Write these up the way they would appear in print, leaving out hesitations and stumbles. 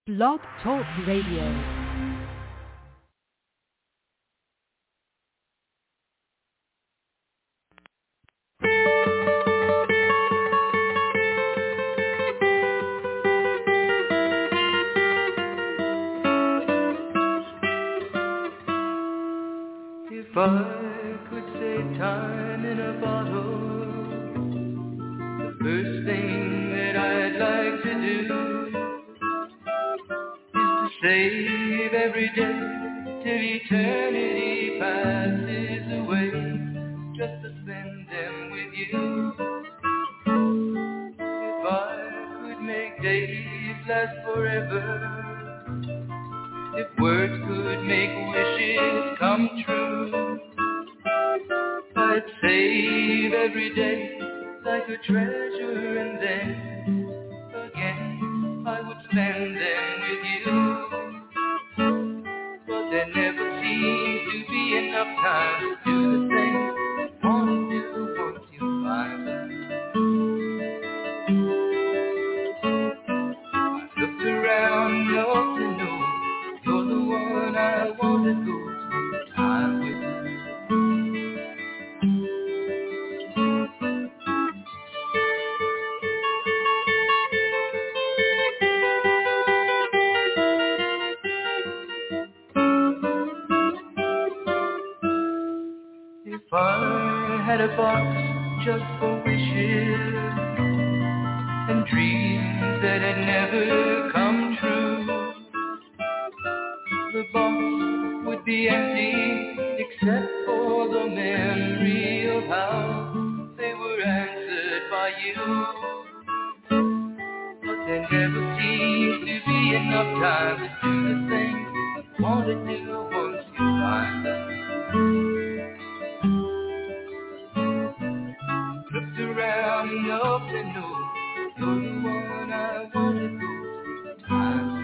Blog Talk Radio. If I could save time in a bottle, the first thing that I'd like to do is to save every day till eternity passes away, just to spend them with you. If I could make days last forever, if words could make wishes come true, I'd save every day like a treasure, and then again I would spend them with you. But there never seems to be enough time to do the things you want to do once you find them. I looked around enough to know you're the one I want to go through time with. If I had a box just for wishes and dreams that had never come true, the box would be empty except for the memory of how they were answered by you. But there never seems to be enough time to do the things you want to do once you find them. Looked around enough to know you're the one I want to go through time.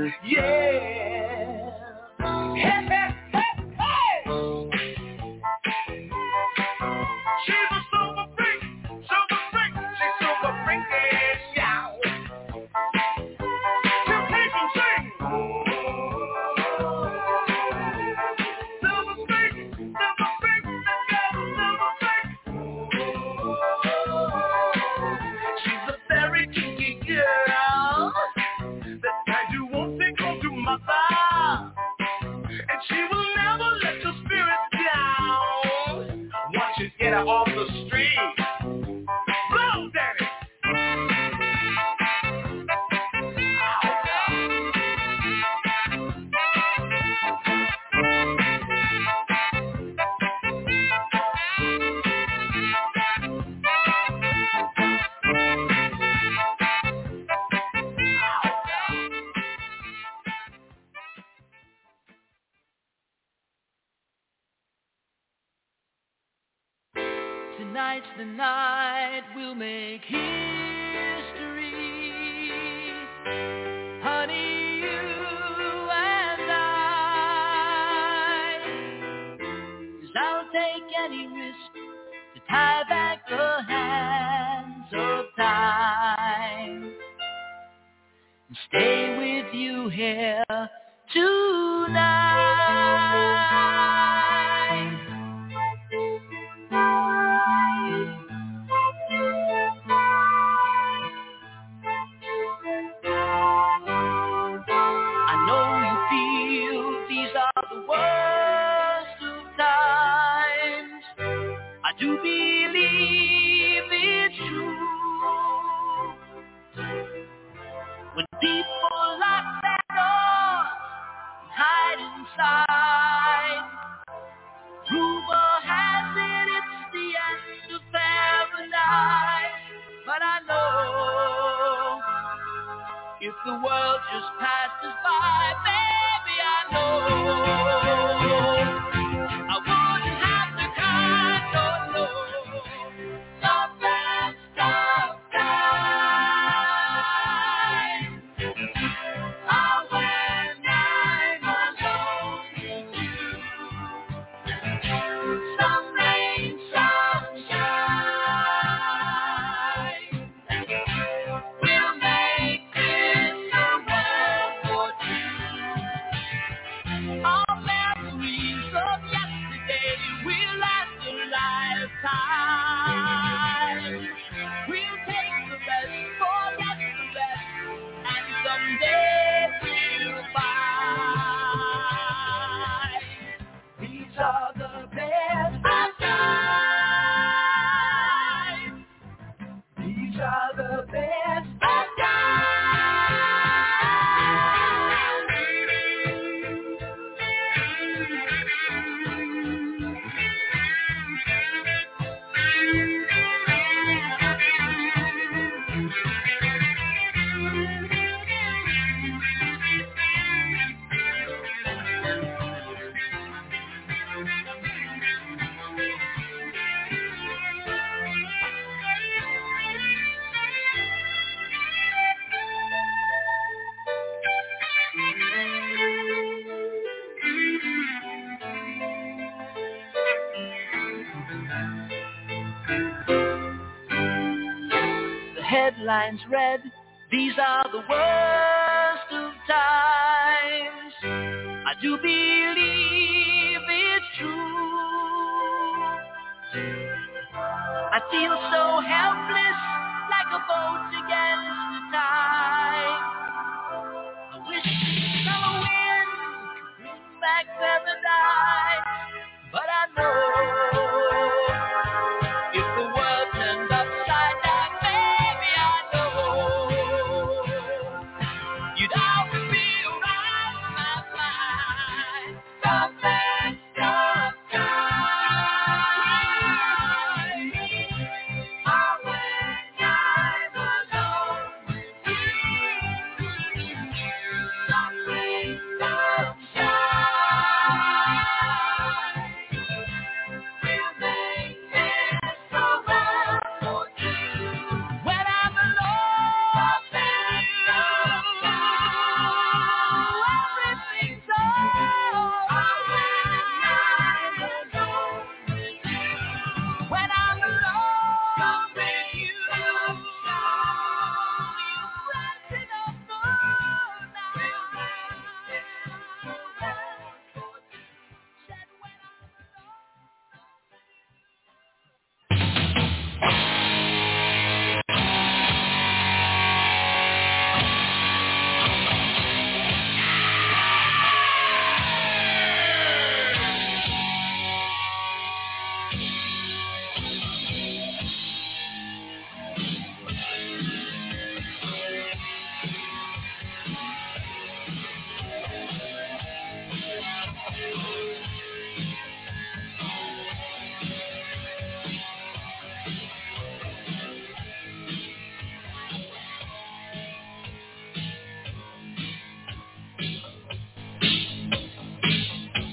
Yeah. Hey, hey, hey, hey. She's a super freak. She's super freaky. Yeah. Temptation sing. Super freak, let's go, super freak. She's a very kinky girl. That kind you won't take home to mother. And she will never let your spirit down. Once you get her off the street, blow, daddy. Tonight's the night we'll make history. Honey, you and I. 'Cause I'll take any risk to tie back the hands of time and stay with you here tonight. I know you feel these are the worst of times. I do believe it's true. When people lock their doors and hide inside, rumor has it it's the end of paradise. But I know if the world just passes by, baby, I know I wouldn't have to cry, no. Stop that, stop time. Oh, when I'm alone with you, some rain, some shine, we'll make this a world for two. All memories of yesterday will last a lifetime. We'll take the rest, forget the rest, and someday we'll find these are the best of times. These are the best of The headlines read, these are the worst of times. I do believe it's true. I feel so helpless, like a boat against the tide. I wish summer wind could bring back paradise, but I know if the world turned upside down, baby, I know you'd always be around my side. Stop that, stop time. Oh, when I'm alone with you, some rain, some shine.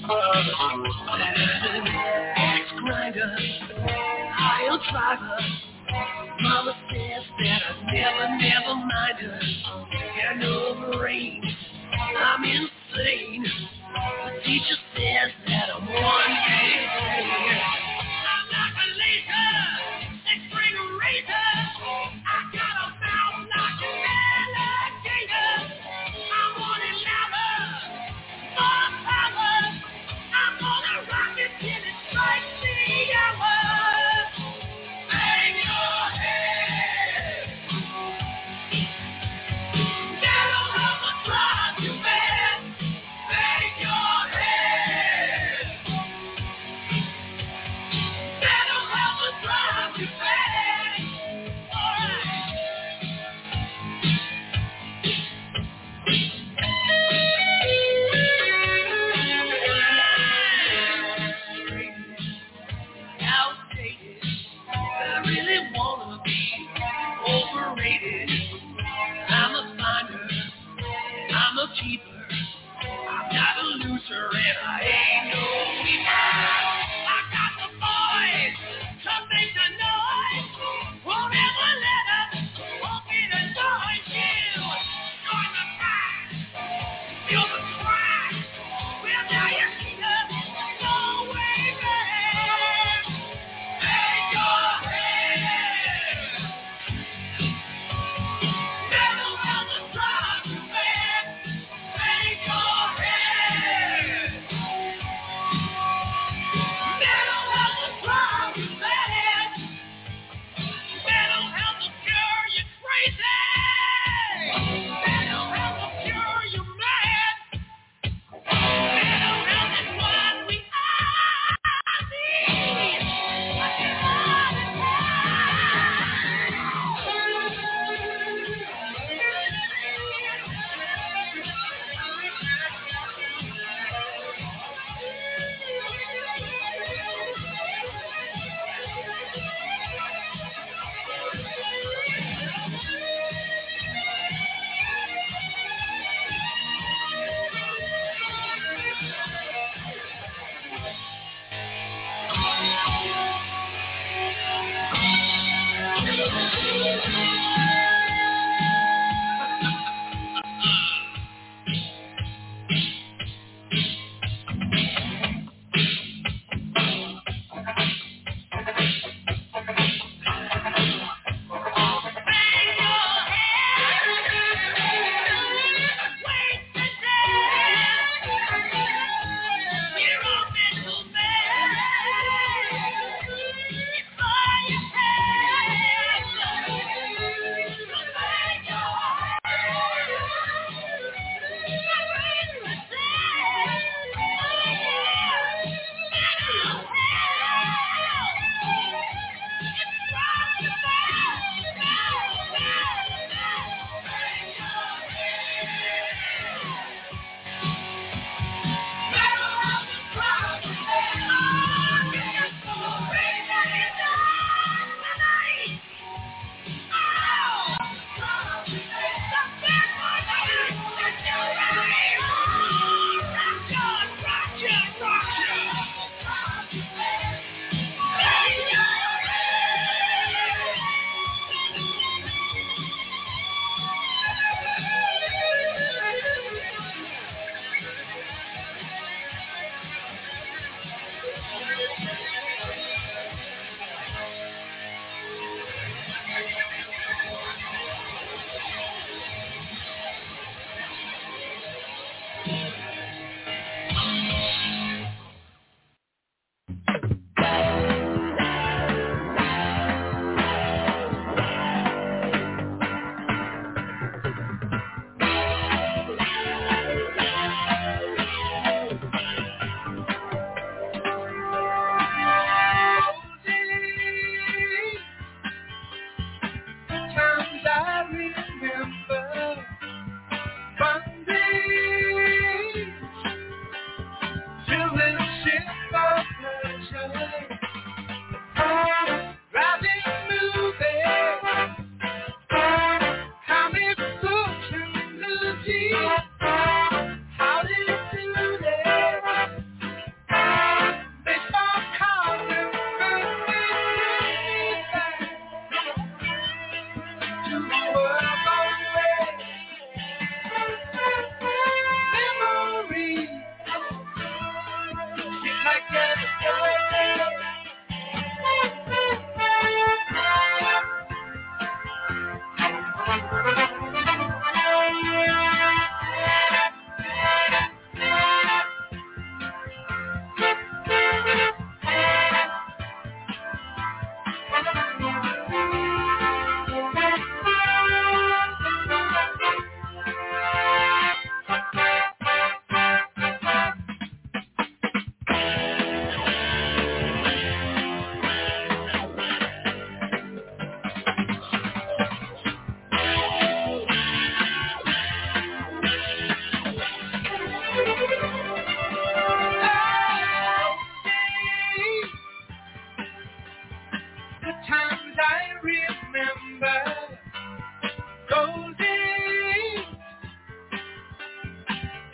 Ex-grinder, I'll driver. Mama says that I never mind her. And over rain, I'm insane. The teacher says that I'm one big thing. I'm like a laser, six-string razor. I got a mouth like an alligator. I want it louder, more power. I'm gonna rock it till it strikes the hour. Bang your head. That'll help us drive you mad. Bang your head. That'll help us drive you mad. All right. Outdated. I really wanna be overrated. I'm a finder. I'm a keeper. I'm not a loser and I ain't no weaker. I got the boys to make the noise. Won't ever let up. Won't be the noise you. Join the fight. Feel the cry. Well, now you see us. No way back. Hang your head. That'll help us drive you mad. Hang your head. That'll help us drive you mad. That'll help us cure you crazy. That'll help us cure you mad. That'll help us what we all need. Bang your head. Wait to death. We're all mental bad. It's all you have.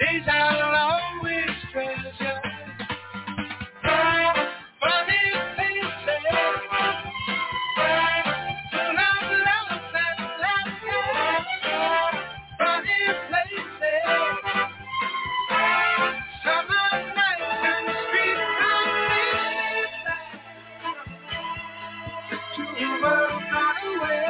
days I'll always treasure. Funny faces, full of love and laughter. Funny places, summer nights and streets of midnight. To a world far away.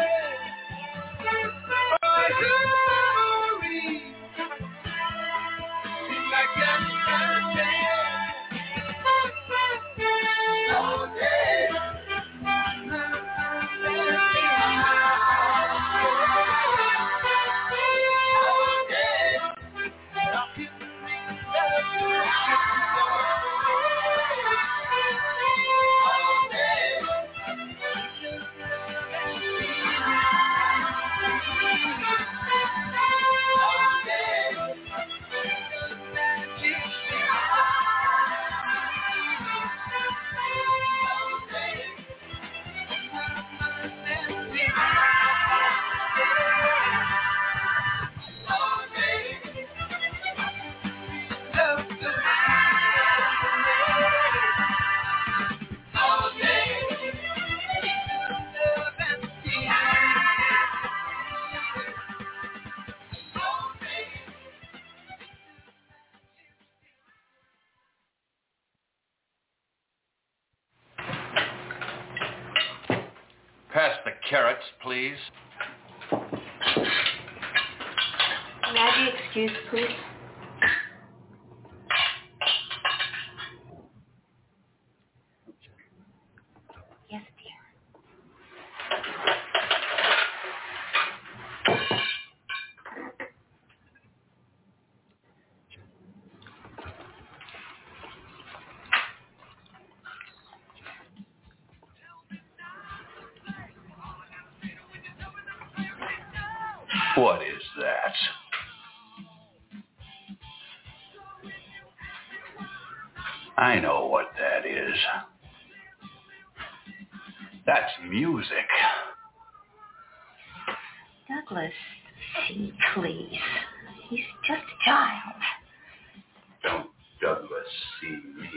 Pass the carrots, please. May I be excused, please? Yes, dear. What is that? I know what that is. That's music. Douglas, see, please. He's just a child. Don't Douglas see me.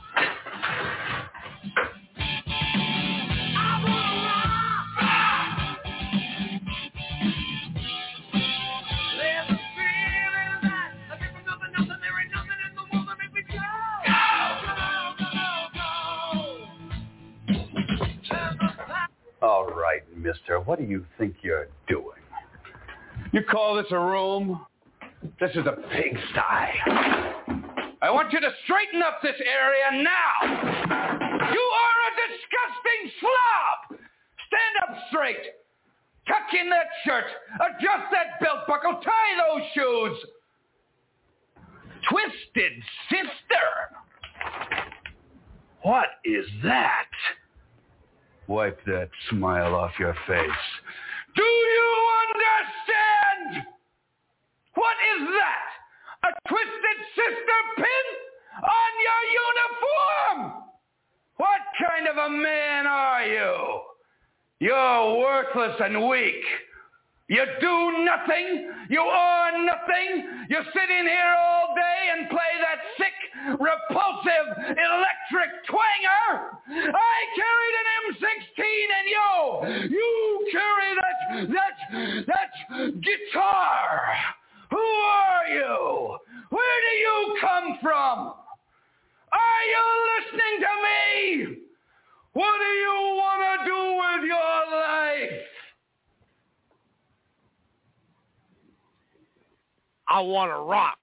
All right, mister, what do you think you're doing? You call this a room? This is a pigsty. I want you to straighten up this area now. You are a disgusting slob. Stand up straight. Tuck in that shirt. Adjust that belt buckle. Tie those shoes. Twisted sister. What is that? Wipe that smile off your face. Do you understand? What is that? A twisted sister pin on your uniform? What kind of a man are you? You're worthless and weak. You do nothing. You are nothing. You sit in here all day and play that sick, repulsive, electric twanger. I carried an M16 and you carry that guitar. Who are you? Where do you come from? Are you listening to me? What do you want to do with your life? I want to rock.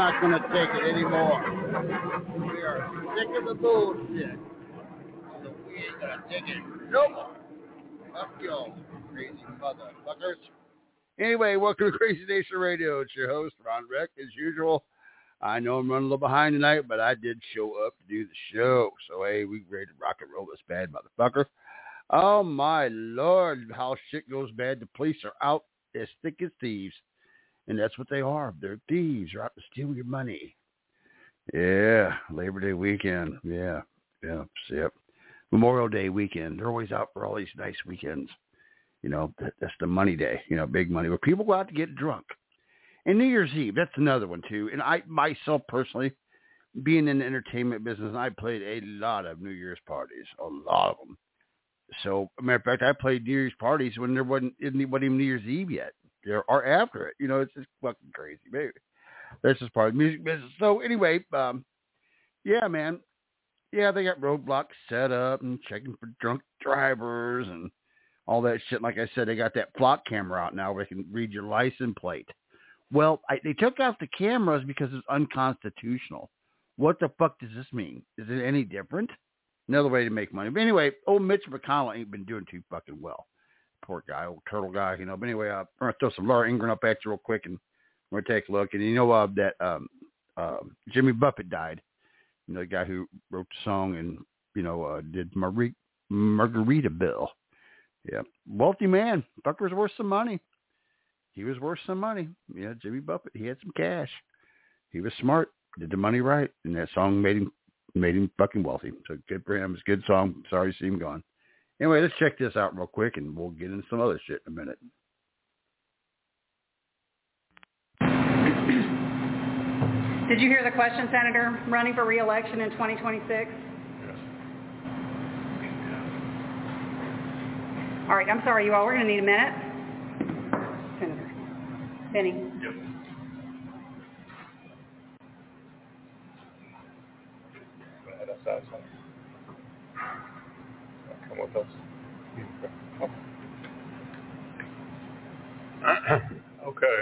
not going to take it anymore. We are sick of the bullshit. So we ain't going to take it no more. Fuck y'all, crazy motherfuckers. Anyway, welcome to Crazy Nation Radio. It's your host, Ron Reck, as usual. I know I'm running a little behind tonight, but I did show up to do the show. So, hey, we ready to rock and roll this bad motherfucker. Oh, my Lord, how shit goes bad. The police are out as thick as thieves. And that's what they are. They're thieves. They're out to steal your money. Yeah, Labor Day weekend. Yeah. Memorial Day weekend. They're always out for all these nice weekends. You know, that's the money day, you know, big money, where people go out to get drunk. And New Year's Eve, that's another one, too. And I, myself, personally, being in the entertainment business, I played a lot of New Year's parties, a lot of them. So, as a matter of fact, I played New Year's parties when there wasn't even New Year's Eve yet. There or after it. You know, it's just fucking crazy, baby. That's just part of the music business. So, anyway, yeah, man. Yeah, they got roadblocks set up and checking for drunk drivers and all that shit. Like I said, they got that flock camera out now where they can read your license plate. Well, they took out the cameras because it's unconstitutional. What the fuck does this mean? Is it any different? Another way to make money. But anyway, old Mitch McConnell ain't been doing too fucking well. Poor guy, old turtle guy, you know. But anyway, I'm going to throw some Laura Ingraham up at you real quick, and we're going to take a look. And you know that Jimmy Buffett died. You know, the guy who wrote the song and, you know, did Margaritaville. Yeah. Wealthy man. Fucker's worth some money. He was worth some money. Yeah, Jimmy Buffett. He had some cash. He was smart. Did the money right. And that song made him fucking wealthy. So good for him. It's a good song. Sorry to see him gone. Anyway, let's check this out real quick, and we'll get into some other shit in a minute. Did you hear the question, Senator? Running for re-election in 2026? Yes. All right, I'm sorry, you all. We're going to need a minute. Senator. Benny. Yep. Head outside, so. Come with us. Okay.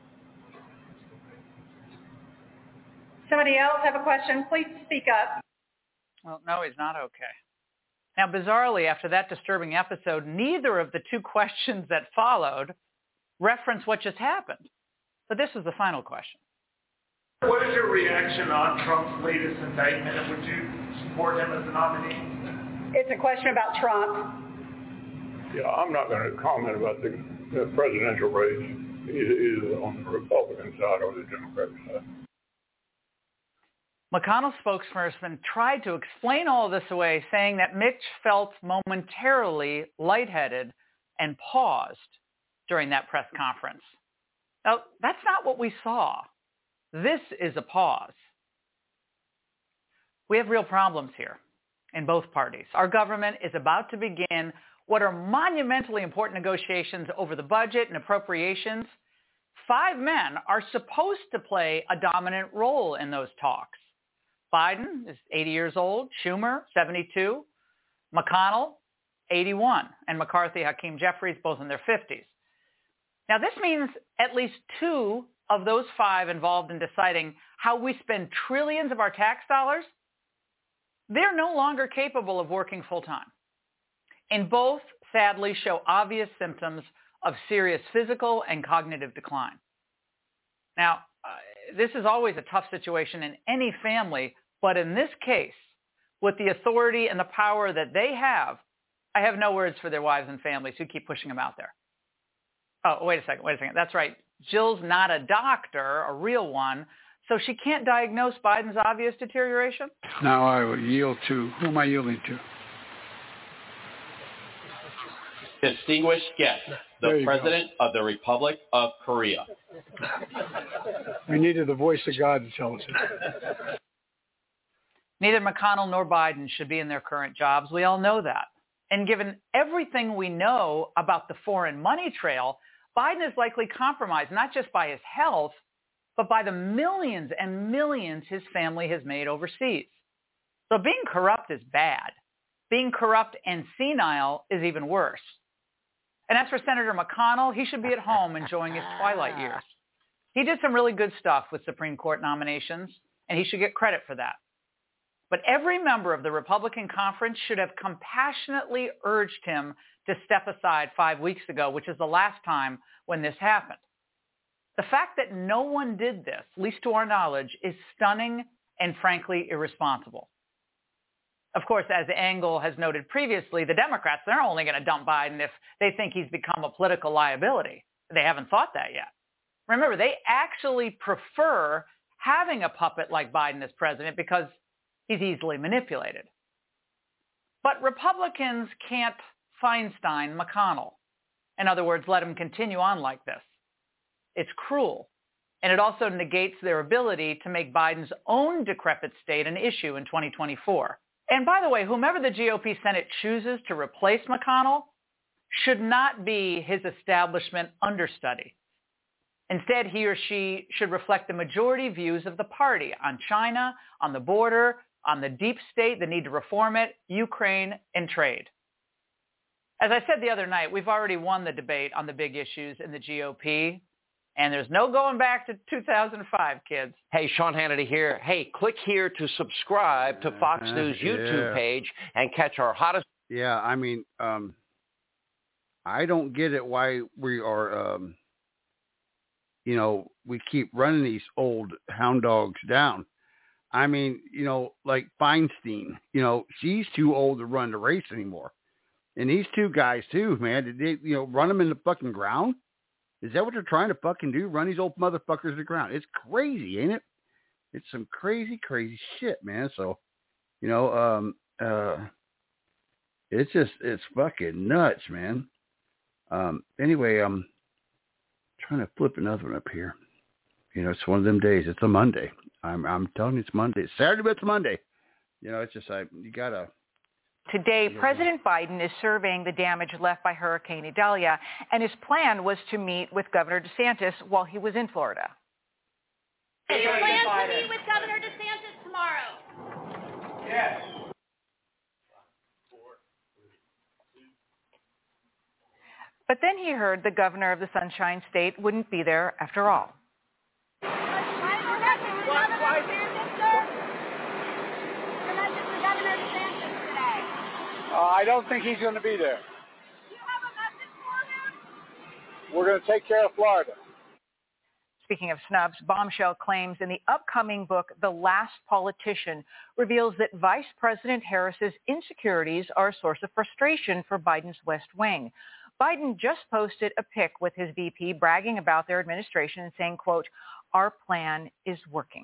Somebody else have a question? Please speak up. Well, no, he's not okay. Now, bizarrely, after that disturbing episode, neither of the two questions that followed reference what just happened. But this is the final question. What is your reaction on Trump's latest indictment, and would you support him as a nominee? It's a question about Trump. Yeah, I'm not going to comment about the presidential race, either on the Republican side or the Democratic side. McConnell's spokesperson tried to explain all this away, saying that Mitch felt momentarily lightheaded and paused during that press conference. Now, that's not what we saw. This is a pause. We have real problems here in both parties. Our government is about to begin what are monumentally important negotiations over the budget and appropriations. 5 men are supposed to play a dominant role in those talks. Biden is 80 years old, Schumer, 72, McConnell, 81, and McCarthy, Hakeem Jeffries, both in their 50s. Now, this means at least 2 of those 5 involved in deciding how we spend trillions of our tax dollars, they're no longer capable of working full-time. And both, sadly, show obvious symptoms of serious physical and cognitive decline. Now, this is always a tough situation in any family, but in this case, with the authority and the power that they have, I have no words for their wives and families who keep pushing them out there. Oh, wait a second. That's right. Jill's not a doctor, a real one, so she can't diagnose Biden's obvious deterioration? Now I will yield to, who am I yielding to? Distinguished guest, the President of the Republic of Korea. We needed the voice of God to tell us it. Neither McConnell nor Biden should be in their current jobs. We all know that. And given everything we know about the foreign money trail, Biden is likely compromised not just by his health, but by the millions and millions his family has made overseas. So being corrupt is bad. Being corrupt and senile is even worse. And as for Senator McConnell, he should be at home enjoying his twilight years. He did some really good stuff with Supreme Court nominations, and he should get credit for that. But every member of the Republican conference should have compassionately urged him to step aside 5 weeks ago, which is the last time when this happened. The fact that no one did this, at least to our knowledge, is stunning and frankly irresponsible. Of course, as Engel has noted previously, the Democrats, they're only going to dump Biden if they think he's become a political liability. They haven't thought that yet. Remember, they actually prefer having a puppet like Biden as president because he's easily manipulated. But Republicans can't Feinstein McConnell. In other words, let him continue on like this. It's cruel. And it also negates their ability to make Biden's own decrepit state an issue in 2024. And by the way, whomever the GOP Senate chooses to replace McConnell should not be his establishment understudy. Instead, he or she should reflect the majority views of the party on China, on the border, on the deep state, the need to reform it, Ukraine, and trade. As I said the other night, we've already won the debate on the big issues in the GOP, and there's no going back to 2005, kids. Hey, Sean Hannity here. Hey, click here to subscribe to Fox News YouTube page and catch our hottest. Yeah, I mean, I don't get it why we are, we keep running these old hound dogs down. I mean, like Feinstein, she's too old to run the race anymore. And these two guys too, man, did they, run them in the fucking ground? Is that what they're trying to fucking do? Run these old motherfuckers to the ground? It's crazy, ain't it? It's some crazy, crazy shit, man. So, it's fucking nuts, man. Anyway, I'm trying to flip another one up here. It's one of them days. It's a Monday. I'm telling you, it's Monday. It's Saturday, but it's Monday. It's just you gotta. Today, President Biden is surveying the damage left by Hurricane Idalia, and his plan was to meet with Governor DeSantis while he was in Florida. Do you plan to meet with Governor DeSantis tomorrow? Yes. But then he heard the governor of the Sunshine State wouldn't be there after all. I don't think he's going to be there. Do you have a message for him? We're going to take care of Florida. Speaking of snubs, Bombshell claims in the upcoming book, The Last Politician, reveals that Vice President Harris's insecurities are a source of frustration for Biden's West Wing. Biden just posted a pic with his VP bragging about their administration and saying, quote, "Our plan is working."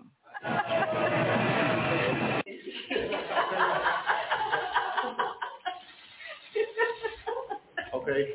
Okay.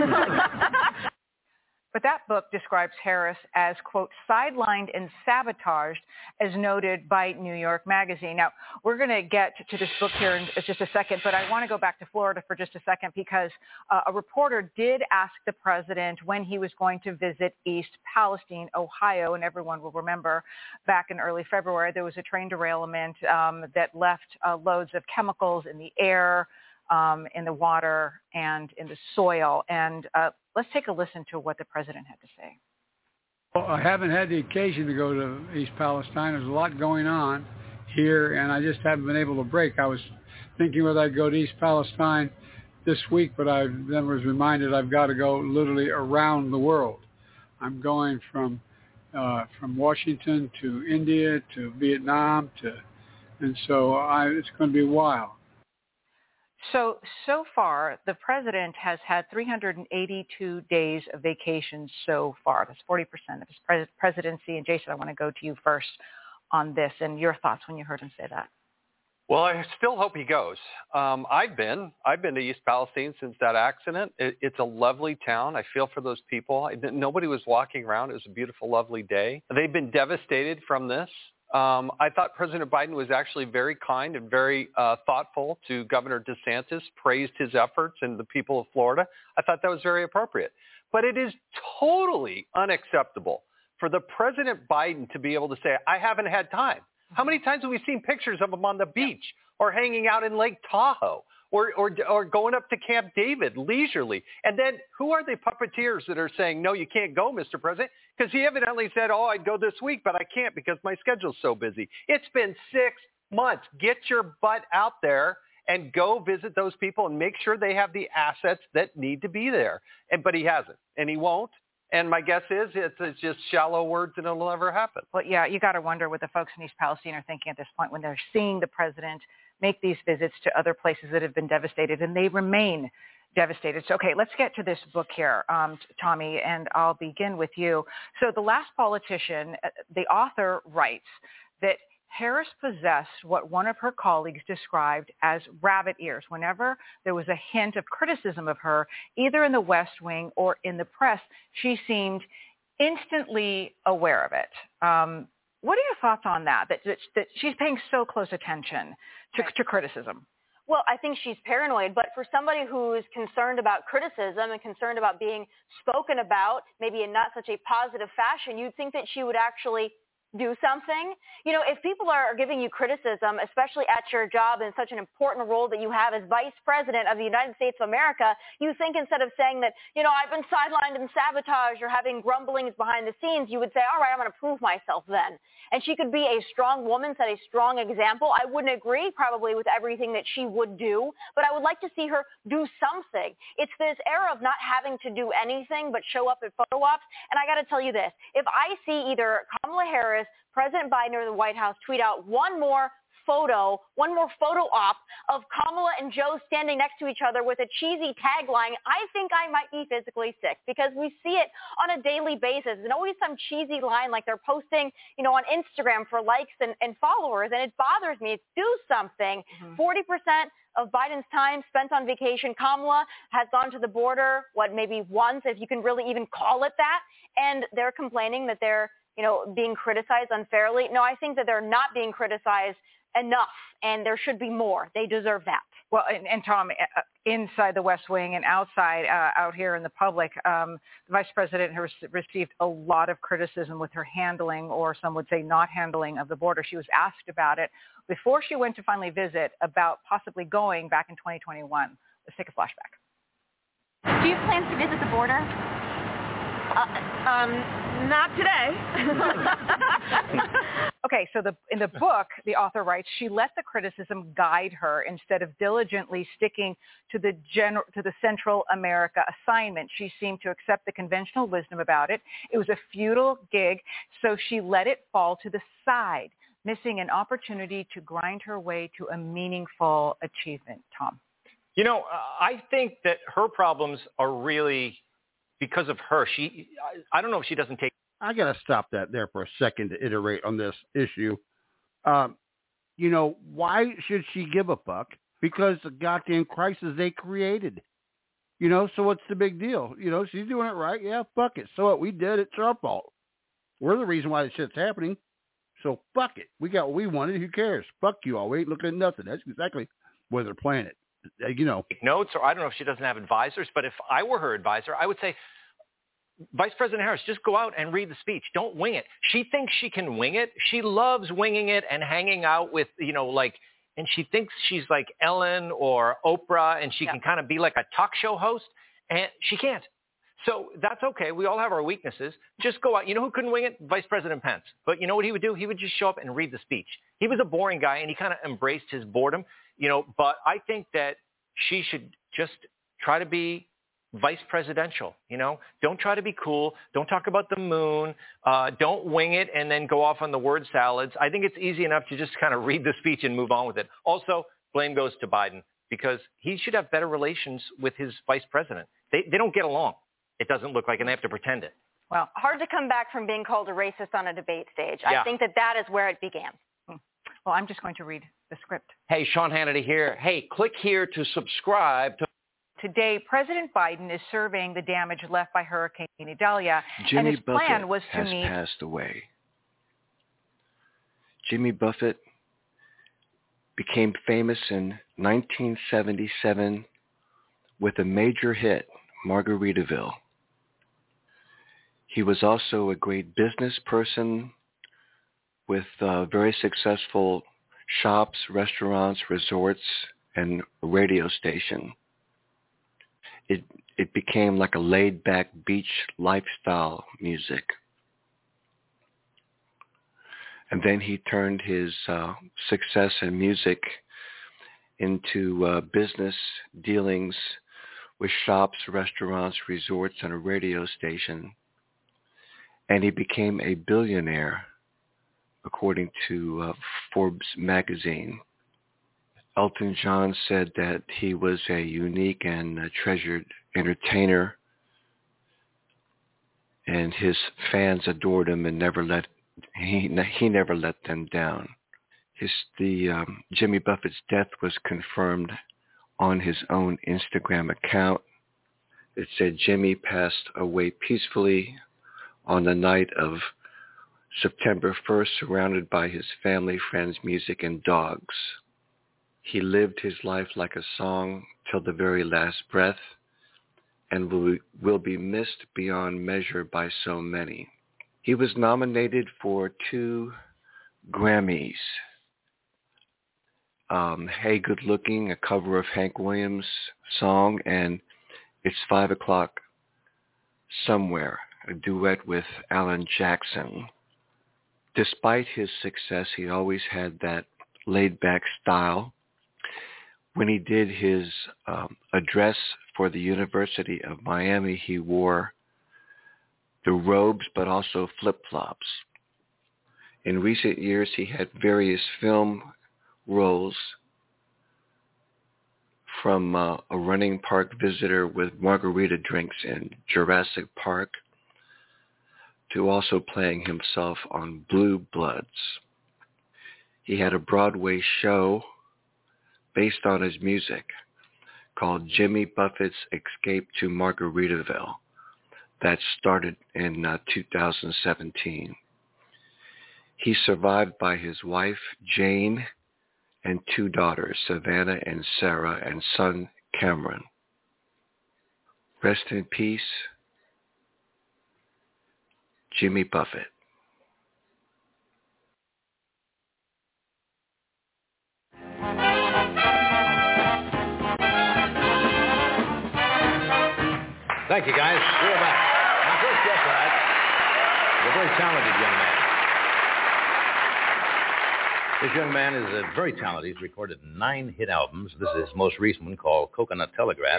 But that book describes Harris as, quote, sidelined and sabotaged, as noted by New York Magazine. Now, we're going to get to this book here in just a second, but I want to go back to Florida for just a second because a reporter did ask the president when he was going to visit East Palestine, Ohio, and everyone will remember back in early February, there was a train derailment that left loads of chemicals in the air, in the water, and in the soil. And let's take a listen to what the president had to say. Well, I haven't had the occasion to go to East Palestine. There's a lot going on here, and I just haven't been able to break. I was thinking whether I'd go to East Palestine this week, but I then was reminded I've got to go literally around the world. I'm going from Washington to India to Vietnam and so it's going to be a while. So far, the president has had 382 days of vacation so far. That's 40% of his presidency. And Jason, I want to go to you first on this and your thoughts when you heard him say that. Well, I still hope he goes. I've been to East Palestine since that accident. It's a lovely town. I feel for those people. Nobody was walking around. It was a beautiful, lovely day. They've been devastated from this. I thought President Biden was actually very kind and very thoughtful to Governor DeSantis, praised his efforts and the people of Florida. I thought that was very appropriate. But it is totally unacceptable for the President Biden to be able to say, I haven't had time. How many times have we seen pictures of him on the beach or hanging out in Lake Tahoe or going up to Camp David leisurely. And then who are the puppeteers that are saying, no, you can't go, Mr. President? Because he evidently said, oh, I'd go this week, but I can't because my schedule's so busy. It's been 6 months. Get your butt out there and go visit those people and make sure they have the assets that need to be there. But he hasn't, and he won't. And my guess is it's just shallow words and it'll never happen. Well, yeah, you got to wonder what the folks in East Palestine are thinking at this point when they're seeing the president make these visits to other places that have been devastated, and they remain devastated. So, okay, let's get to this book here, Tommy, and I'll begin with you. So The Last Politician, the author writes that Harris possessed what one of her colleagues described as rabbit ears. Whenever there was a hint of criticism of her, either in the West Wing or in the press, she seemed instantly aware of it. What are your thoughts on that she's paying so close attention to criticism? Well, I think she's paranoid, but for somebody who's concerned about criticism and concerned about being spoken about, maybe in not such a positive fashion, you'd think that she would actually do something. You know, if people are giving you criticism, especially at your job in such an important role that you have as Vice President of the United States of America, you think instead of saying that, you know, I've been sidelined and sabotaged or having grumblings behind the scenes, you would say, all right, I'm going to prove myself then. And she could be a strong woman, set a strong example. I wouldn't agree probably with everything that she would do, but I would like to see her do something. It's this era of not having to do anything but show up at photo ops. And I got to tell you this, if I see either Kamala Harris, President Biden, or the White House tweet out one more photo op of Kamala and Joe standing next to each other with a cheesy tagline, I think I might be physically sick, because we see it on a daily basis. And always some cheesy line like they're posting, you know, on Instagram for likes and followers. And it bothers me. It's do something. 40% of Biden's time spent on vacation. Kamala has gone to the border, maybe once, if you can really even call it that. And they're complaining that they're, you know, being criticized unfairly. No, I think that they're not being criticized enough, and there should be more. They deserve that. Well, and Tom, inside the West Wing and outside, out here in the public, the Vice President has received a lot of criticism with her handling, or some would say not handling, of the border. She was asked about it before she went to finally visit about possibly going back in 2021. Let's take a flashback. Do you have plans to visit the border? Not today. Okay, so in the book, the author writes, she let the criticism guide her instead of diligently sticking to the Central America assignment. She seemed to accept the conventional wisdom about it. It was a futile gig, so she let it fall to the side, missing an opportunity to grind her way to a meaningful achievement. Tom? You know, I think that her problems are really because of her. I don't know if she doesn't take. I got to stop that there for a second to iterate on this issue. You know, why should she give a fuck? Because the goddamn crisis they created. You know, so what's the big deal? You know, she's doing it right. Yeah, fuck it. So what? We did. It's our fault. We're the reason why this shit's happening. So fuck it. We got what we wanted. Who cares? Fuck you all. We ain't looking at nothing. That's exactly where they're playing it. You know. Notes, or I don't know if she doesn't have advisors, but if I were her advisor, I would say, Vice President Harris, just go out and read the speech. Don't wing it. She thinks she can wing it. She loves winging it and hanging out with, you know, like, and she thinks she's like Ellen or Oprah, and she can kind of be like a talk show host, and she can't. So that's okay. We all have our weaknesses. Just go out. You know who couldn't wing it? Vice President Pence. But you know what he would do? He would just show up and read the speech. He was a boring guy, and he kind of embraced his boredom, you know, but I think that she should just try to be vice presidential, you know. Don't try to be cool. Don't talk about the moon. Don't wing it and then go off on the word salads. I think it's easy enough to just kind of read the speech and move on with it. Also, blame goes to Biden, because he should have better relations with his vice president. They don't get along. It doesn't look like, and they have to pretend it. Well, hard to come back from being called a racist on a debate stage. Yeah. I think that is where it began. Well, I'm just going to read the script. Hey, Sean Hannity here. Hey, click here to subscribe to. Today, President Biden is surveying the damage left by Hurricane Idalia, and his plan was to meet. Passed away. Jimmy Buffett became famous in 1977 with a major hit, Margaritaville. He was also a great business person with very successful shops, restaurants, resorts, and a radio station. It became like a laid-back beach lifestyle music. And then he turned his success in music into business dealings with shops, restaurants, resorts, and a radio station. And he became a billionaire, according to Forbes magazine. Elton John said that he was a unique and treasured entertainer, and his fans adored him and he never let them down. Jimmy Buffett's death was confirmed on his own Instagram account. It said Jimmy passed away peacefully on the night of September 1st, surrounded by his family, friends, music, and dogs. He lived his life like a song till the very last breath, and will be missed beyond measure by so many. He was nominated for 2 Grammys. Hey Good Looking, a cover of Hank Williams' song, and It's 5 O'Clock Somewhere, a duet with Alan Jackson. Despite his success, he always had that laid-back style. When he did his address for the University of Miami, he wore the robes but also flip-flops. In recent years, he had various film roles, from a running park visitor with margarita drinks in Jurassic Park to also playing himself on Blue Bloods. He had a Broadway show based on his music called Jimmy Buffett's Escape to Margaritaville that started in 2017. He's survived by his wife, Jane, and 2 daughters, Savannah and Sarah, and son, Cameron. Rest in peace, Jimmy Buffett. Thank you, guys. We're back. Now, first guest tonight, a very talented young man. This young man is very talented. He's recorded 9 hit albums. This is his most recent one called Coconut Telegraph.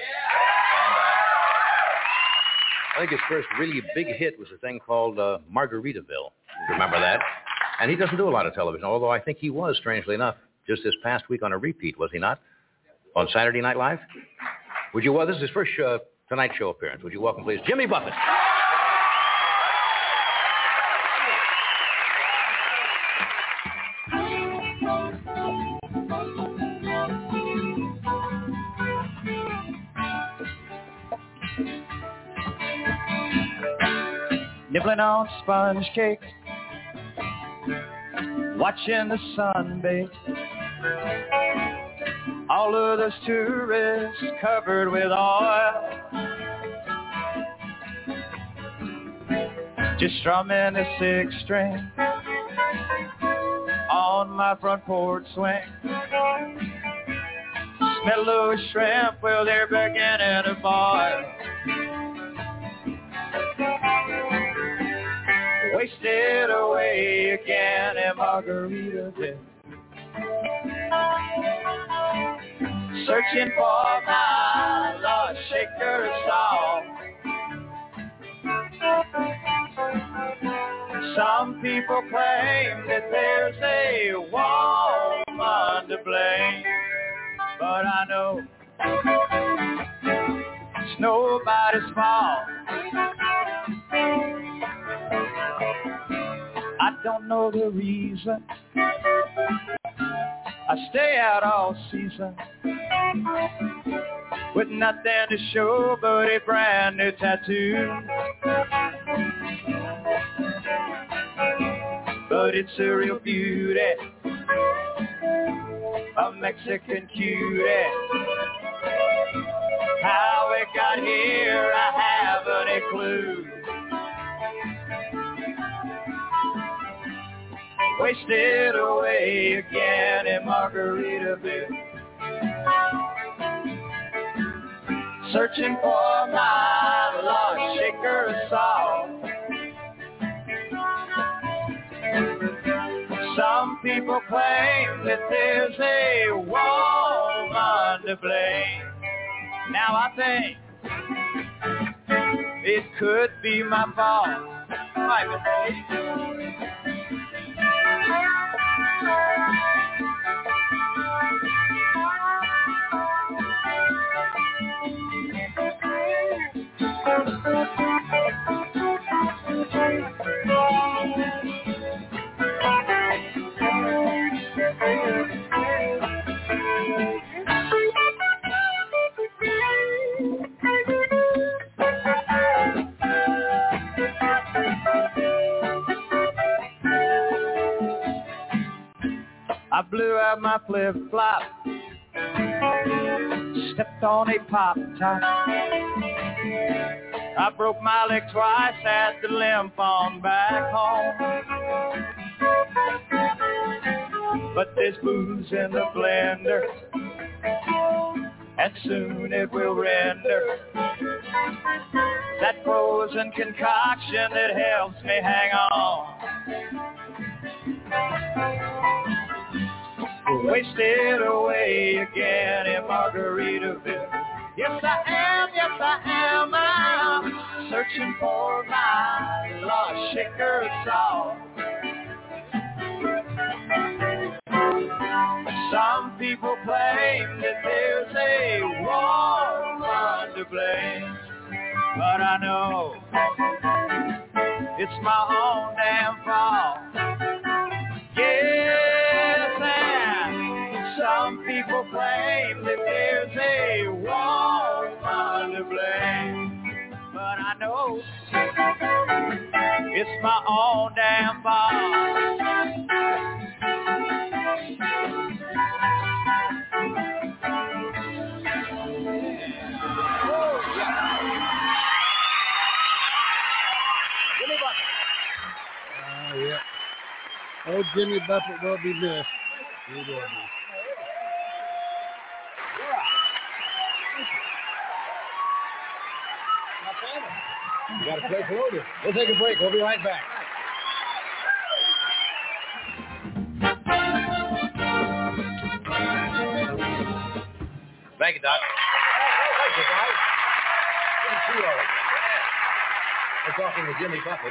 And I think his first really big hit was a thing called Margaritaville. Remember that? And he doesn't do a lot of television, although I think he was, strangely enough, just this past week on a repeat, was he not? On Saturday Night Live? This is his first Tonight Show appearance. Would you welcome, please, Jimmy Buffett? Nibbling on sponge cake, watching the sun bake. All of those tourists covered with oil, just strumming a 6-string on my front porch swing. Smell those shrimp, well, they're beginning to boil. Wasted away again in Margaritaville, searching for my lost shaker song. Some people claim that there's a woman to blame, but I know it's nobody's fault. I don't know the reason I stay out all season with nothing to show but a brand new tattoo. But it's a real beauty, a Mexican cutie. How it got here, I haven't a clue. Wasted away again in Margaritaville. searching for my lost shaker of salt. Some people claim that there's a woman to blame. Now I think it could be my fault. Might be. I blew out my flip-flop, stepped on a pop-top. I broke my leg twice, had to limp on back home. But there's booze in the blender, and soon it will render that frozen concoction that helps me hang on. Wasted away again in Margaritaville. Yes, I am. I'm searching for my lost shaker of salt. Some people claim that there's a woman to blame, but I know it's my own damn fault. Yes, and some people claim that there's a woman to blame, but I know it's my own damn fault. Yeah. Oh, Jimmy Buffett will be missed. He will be. You got a place loaded. We'll take a break. We'll be right back. Thank you, Doc. Thank you, guys. Good to see you all. We're talking with Jimmy Buffett.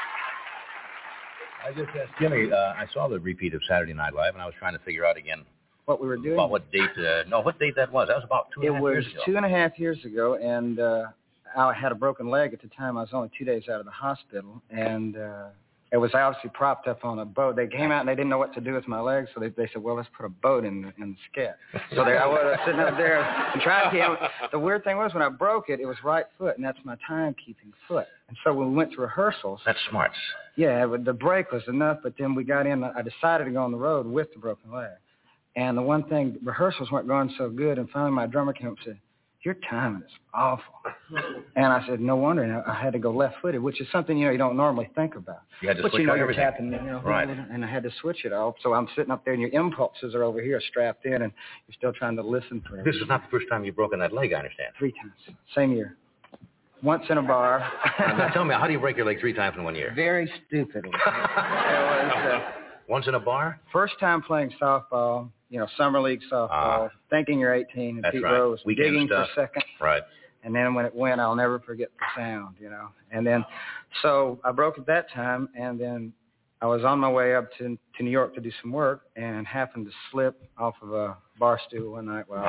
I just asked Jimmy, I saw the repeat of Saturday Night Live, and I was trying to figure out again what we were doing. About what date, what date that was. That was about 2.5 years ago. It was 2.5 years ago, and I had a broken leg at the time. I was only 2 days out of the hospital, and it was obviously propped up on a boat. They came out, and they didn't know what to do with my leg, so they said, well, let's put a boat in the sketch. So I was sitting up there and trying to keep. The weird thing was, when I broke it, it was right foot, and that's my time-keeping foot. And so when we went to rehearsals. That's smart. Yeah, the break was enough, but then we got in. I decided to go on the road with the broken leg. And the one thing, rehearsals weren't going so good, and finally my drummer came up and said, your timing is awful. And I said, no wonder. And I had to go left-footed, which is something, you don't normally think about. You had to switch you're everything. Tapping, right. And I had to switch it all. So I'm sitting up there, and your impulses are over here strapped in, and you're still trying to listen for everything. This is not the first time you've broken that leg, I understand. 3 times. Same year. Once in a bar. Now tell me, how do you break your leg 3 times in 1 year? Very stupidly. It was, once in a bar? First time playing softball, summer league softball, thinking you're 18, and Pete Rose digging for second. Right. And then when it went, I'll never forget the sound, And then, so I broke it that time, and then I was on my way up to New York to do some work, and happened to slip off of a bar stool one night while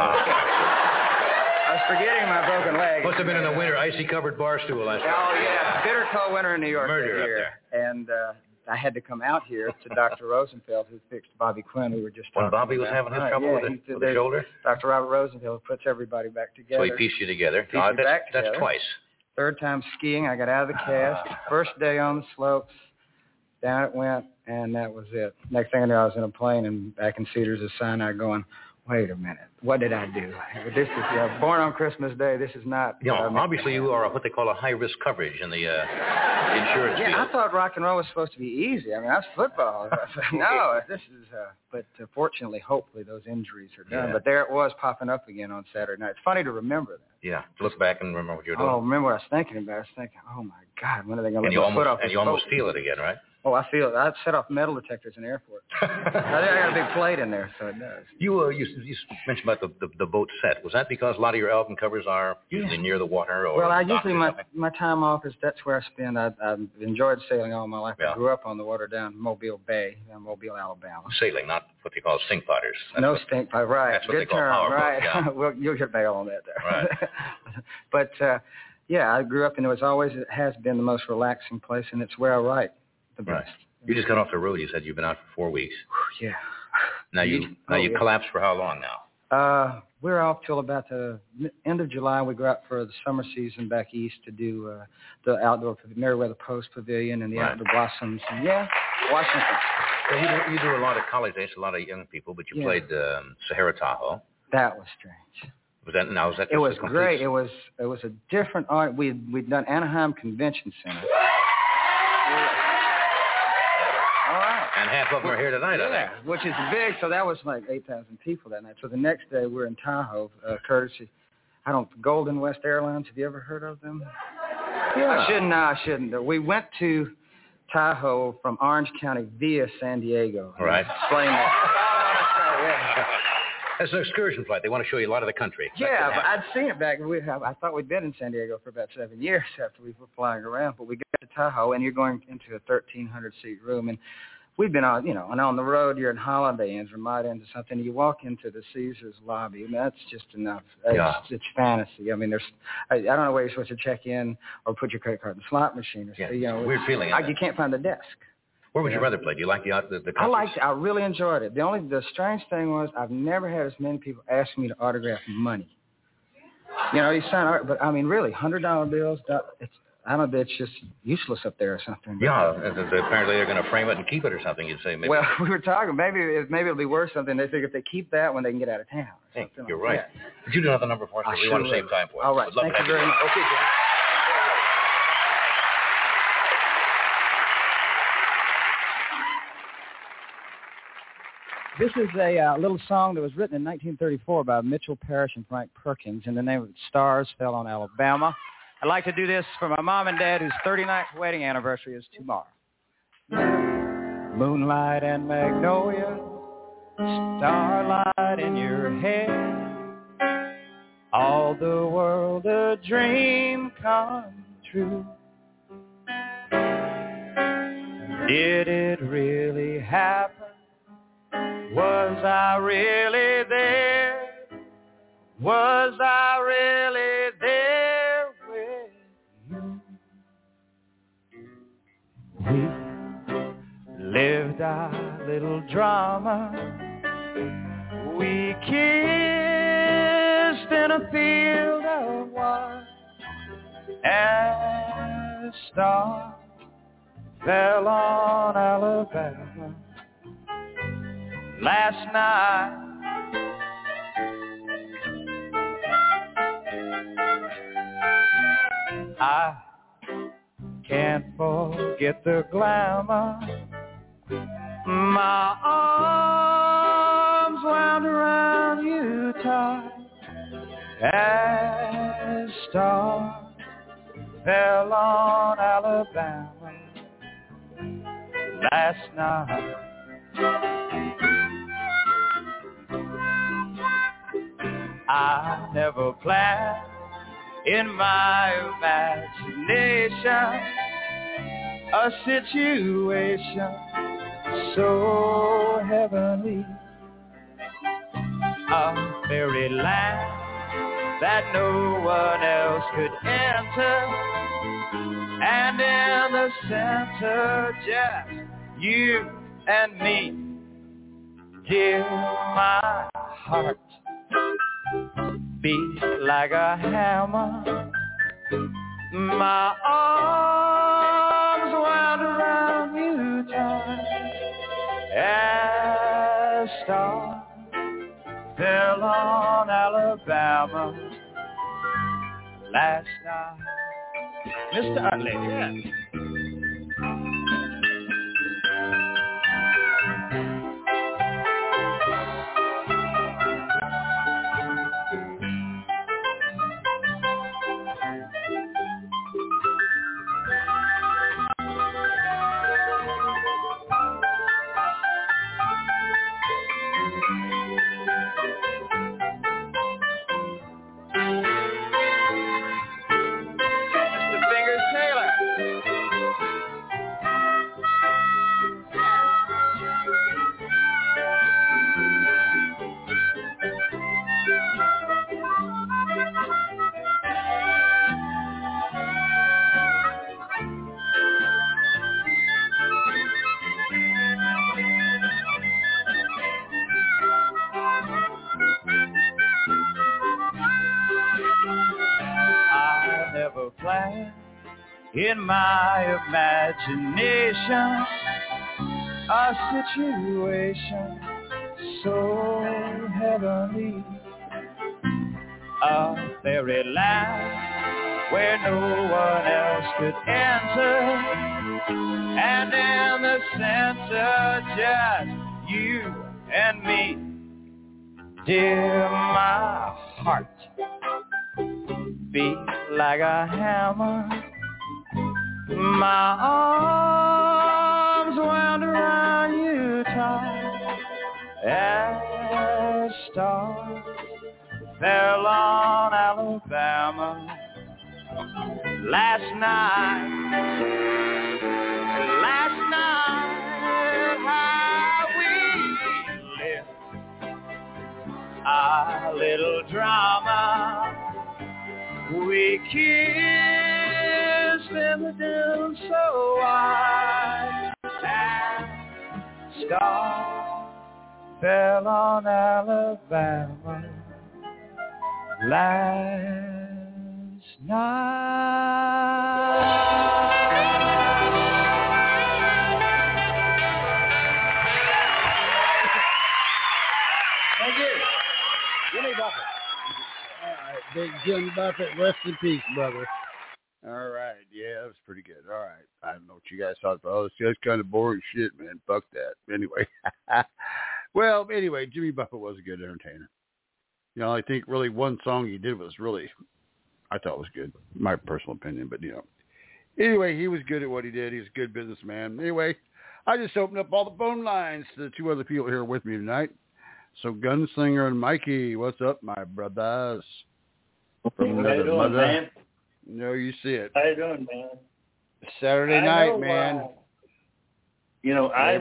I was forgetting my broken leg. Must have been in the winter, icy-covered bar stool last night. Oh, yeah. Bitter cold winter in New York. Murder up there. And I had to come out here to Dr. Rosenfeld, who fixed Bobby Quinn. We were just talking when Bobby was having his trouble with the shoulder? Dr. Robert Rosenfeld puts everybody back together. So he pieced you together. That's twice. Third time skiing, I got out of the cast. First day on the slopes, down it went, and that was it. Next thing I knew, I was in a plane and back in Cedars of Sinai going, wait a minute, what did I do? This is born on Christmas Day. This is not. Obviously you are what they call a high-risk coverage in the insurance field. I thought rock and roll was supposed to be easy. I mean, that's football. No, this is. But fortunately, hopefully, those injuries are done. Yeah. But there it was popping up again on Saturday night. It's funny to remember that. Yeah, look back and remember what you're doing. Oh, remember what I was thinking about? I was thinking, oh my God, when are they going to let my foot off? And you almost feel it again, right? Oh, I feel it. I'd set off metal detectors in the airport. I got a big plate in there, so it does. You mentioned about the boat set. Was that because a lot of your album covers are usually near the water? Or well, I usually my time off is that's where I spend. I've enjoyed sailing all my life. Yeah. I grew up on the water down Mobile Bay, Mobile, Alabama. Sailing, not what they call stink potters. No stink potter, right? That's what Good they call term, power right? boats, yeah. Well, you'll hit bail on that there. Right. But yeah, I grew up and it has been the most relaxing place, and it's where I write the best. Right. You just got off the road. You said you've been out for 4 weeks. Yeah. Now you collapsed for how long now? We're off till about the end of July. We go out for the summer season back east to do the outdoor Meriwether Post Pavilion and the Outdoor Blossoms. And Washington. So you do a lot of college days, a lot of young people, but you played Sahara Tahoe. That was strange. Was that? It was great. It was a different art. We'd done Anaheim Convention Center. And half of them are here tonight, I think. Which is big, so that was like 8,000 people that night. So the next day we're in Tahoe, courtesy, Golden West Airlines. Have you ever heard of them? Yeah. I shouldn't. We went to Tahoe from Orange County via San Diego. Right. Explain that. That's an excursion flight. They want to show you a lot of the country. Yeah, but I'd seen it back. I thought we'd been in San Diego for about 7 years after we were flying around. But we got to Tahoe, and you're going into a 1,300-seat room. And we've been on, and on the road, you're in Holiday Inns or Might Inns or something. You walk into the Caesars lobby, and that's just enough. It's fantasy. I mean, I don't know where you're supposed to check in or put your credit card in the slot machine. Or weird feeling. You can't find the desk. Where would you rather play? Do you like the concerts? I really enjoyed it. The strange thing was I've never had as many people ask me to autograph money. You sign art, but I mean, really, $100 bills. I don't know, it's just useless up there or something. Yeah, apparently they're going to frame it and keep it or something. You'd say maybe. Well, we were talking maybe it'll be worth something. They figure if they keep that when they can get out of town. Hey, you're right. Did you do another number for us? We want to save time for it. All right, thank you very much. Okay, Jim. This is a little song that was written in 1934 by Mitchell Parrish and Frank Perkins, and the name of it, Stars Fell on Alabama. I'd like to do this for my mom and dad, whose 39th wedding anniversary is tomorrow. Moonlight and magnolia, starlight in your hair, all the world a dream come true. Did it really happen? Was I really there? Was I really there with you? We lived our little drama. We kissed in a field of wine, and stars fell on Alabama last night. I can't forget the glamour. My arms wound around you tight as stars fell on Alabama last night. I never planned in my imagination a situation so heavenly, a fairyland that no one else could enter, and in the center just you and me. Dear, my heart beat like a hammer. My arms wound around you tight as stars fell on Alabama last night. Mr. Utley. Yeah. plan in my imagination, a situation so heavenly, a fairyland where no one else could enter, and in the center just you and me. Dear, my heart beat like a hammer, my arms wound around you tight, as stars fell on Alabama last night, how we lived our little drama. We kissed in the dim so wide, and stars fell on Alabama last night. Thank you. Jimmy Buffett. All right, Big Jim Buffett, rest in peace, brother. All right, yeah, that was pretty good. All right, I don't know what you guys thought, but it's just kind of boring shit, man. Fuck that. Anyway, well, anyway, Jimmy Buffett was a good entertainer. You know, I think really one song he did was really, I thought was good, my personal opinion. But, you know, anyway, he was good at what he did. He was a good businessman. Anyway, I just opened up all the phone lines to the two other people here with me tonight. So Gunslinger and Mikey, what's up, my brothers? From How you doing, man? No, you see it. How you doing, man? Saturday night, man. Why, you know, I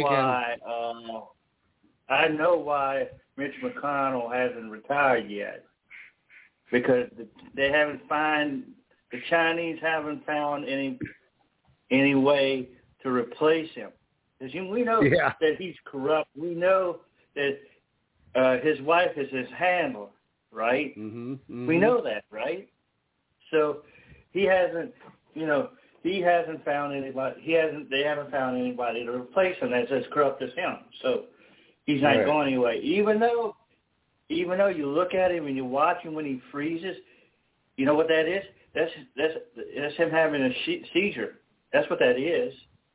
know why Mitch McConnell hasn't retired yet, because they haven't the Chinese haven't found any way to replace him. Because we know that he's corrupt. We know that his wife is his handler, right? Mm-hmm, mm-hmm. We know that, right? So he hasn't found anybody. They haven't found anybody to replace him that's as corrupt as him. So he's not going anyway. Even though you look at him and you watch him when he freezes, you know what that is? That's him having a seizure. That's what that is.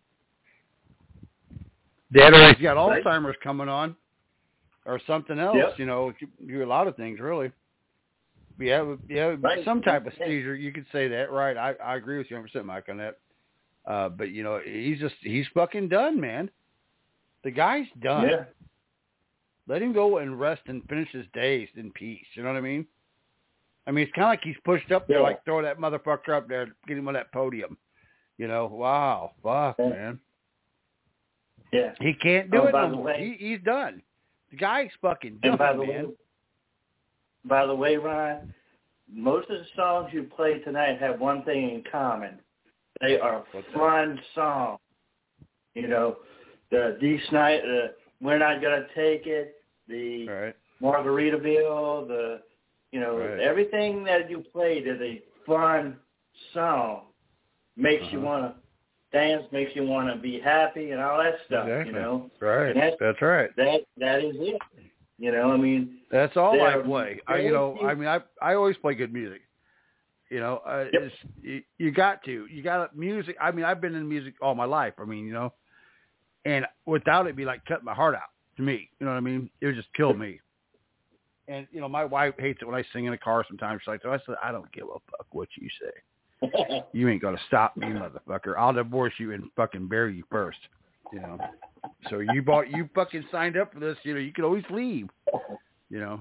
He's got Alzheimer's coming on, or something else. Yep. You know, do a lot of things really. Yeah, some type of seizure. You could say that, right? I agree with you 100%, Mike, on that. But you know, he's fucking done, man. The guy's done. Yeah. Let him go and rest and finish his days in peace. You know what I mean? I mean, it's kind of like he's pushed up there, like throw that motherfucker up there, get him on that podium. You know, wow, fuck, man. Yeah. He can't do it no more. He's done. The guy's fucking done, man. By the way, Ryan, most of the songs you played tonight have one thing in common. They are fun songs. You know, the D. Snyder, We're Not Gonna Take It, the Margaritaville, everything that you played is a fun song. Makes you want to dance, makes you want to be happy and all that stuff, you know. Right, that's right. That is it. You know, I mean, that's all I play. I always play good music. You know, you got music. I mean, I've been in music all my life. I mean, you know, and without it, it'd be like cutting my heart out to me. You know what I mean? It would just kill me. And you know, my wife hates it when I sing in a car sometimes. She's like, so I said, I don't give a fuck what you say. You ain't gonna stop me, motherfucker. I'll divorce you and fucking bury you first. You know. So you fucking signed up for this. You know, you can always leave. You know.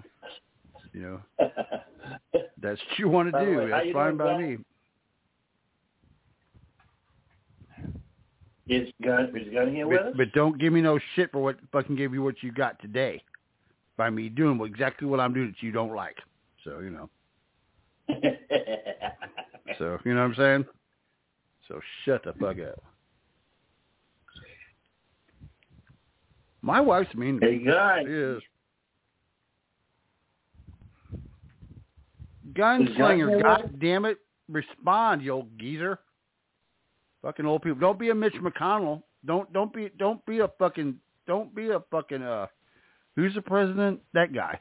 That's what you want to do. That's fine by me. Is Gun here with us? But don't give me no shit for what fucking give you what you got today. By me doing exactly what I'm doing that you don't like. So, you know. So, you know what I'm saying? So shut the fuck up. My wife's mean to me. She is. Gunslinger, God damn it. respond, you old geezer. Fucking old people. Don't be a Mitch McConnell. Don't be a fucking who's the president? That guy.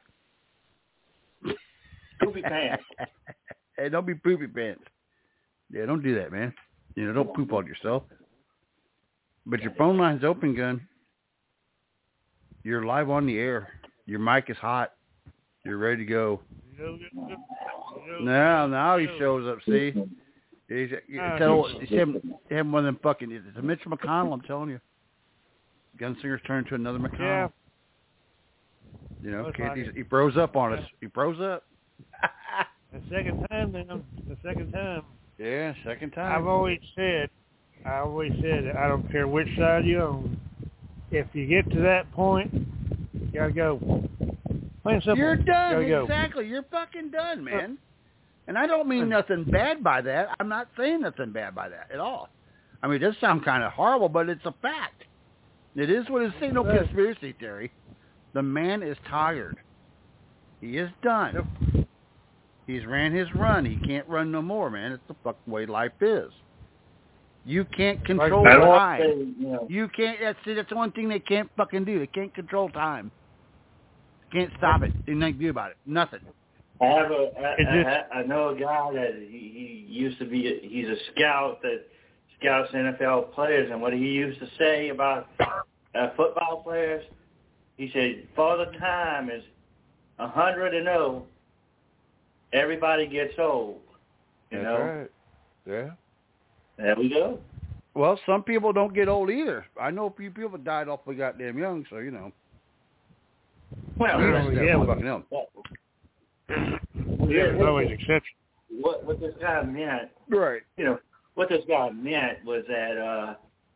Poopy pants. Hey, don't be poopy pants. Yeah, don't do that, man. Don't poop on yourself. But your phone line's open, Gun. You're live on the air. Your mic is hot. You're ready to go. Now he shows up. See, he's him one of them fucking. It's a Mitch McConnell. I'm telling you. Gunsinger's turned to another McConnell. Yeah. He froze up on us. He froze up. The second time, then. The second time. Yeah, second time. I've always said, I don't care which side you're on. If you get to that point, you gotta go. Plain simple. You're done. Go. Exactly. You're fucking done, man. And I don't mean nothing bad by that. I'm not saying nothing bad by that at all. I mean, it does sound kind of horrible, but it's a fact. It is what it is. Ain't no conspiracy theory. The man is tired. He is done. Yep. He's ran his run. He can't run no more, man. It's the fucking way life is. You can't control time. You can't. That's the one thing they can't fucking do. They can't control time. Can't stop it. There's nothing to do about it. Nothing. I know a guy that he used to be. He's a scout that scouts NFL players, and what he used to say about football players, he said, "Father Time is 100-0. Everybody gets old." You know. Right. Yeah. There we go. Well, some people don't get old either. I know a few people that died awfully goddamn young, so Well, fucking hell. There's always exceptions. What this guy meant, right? What this guy meant was that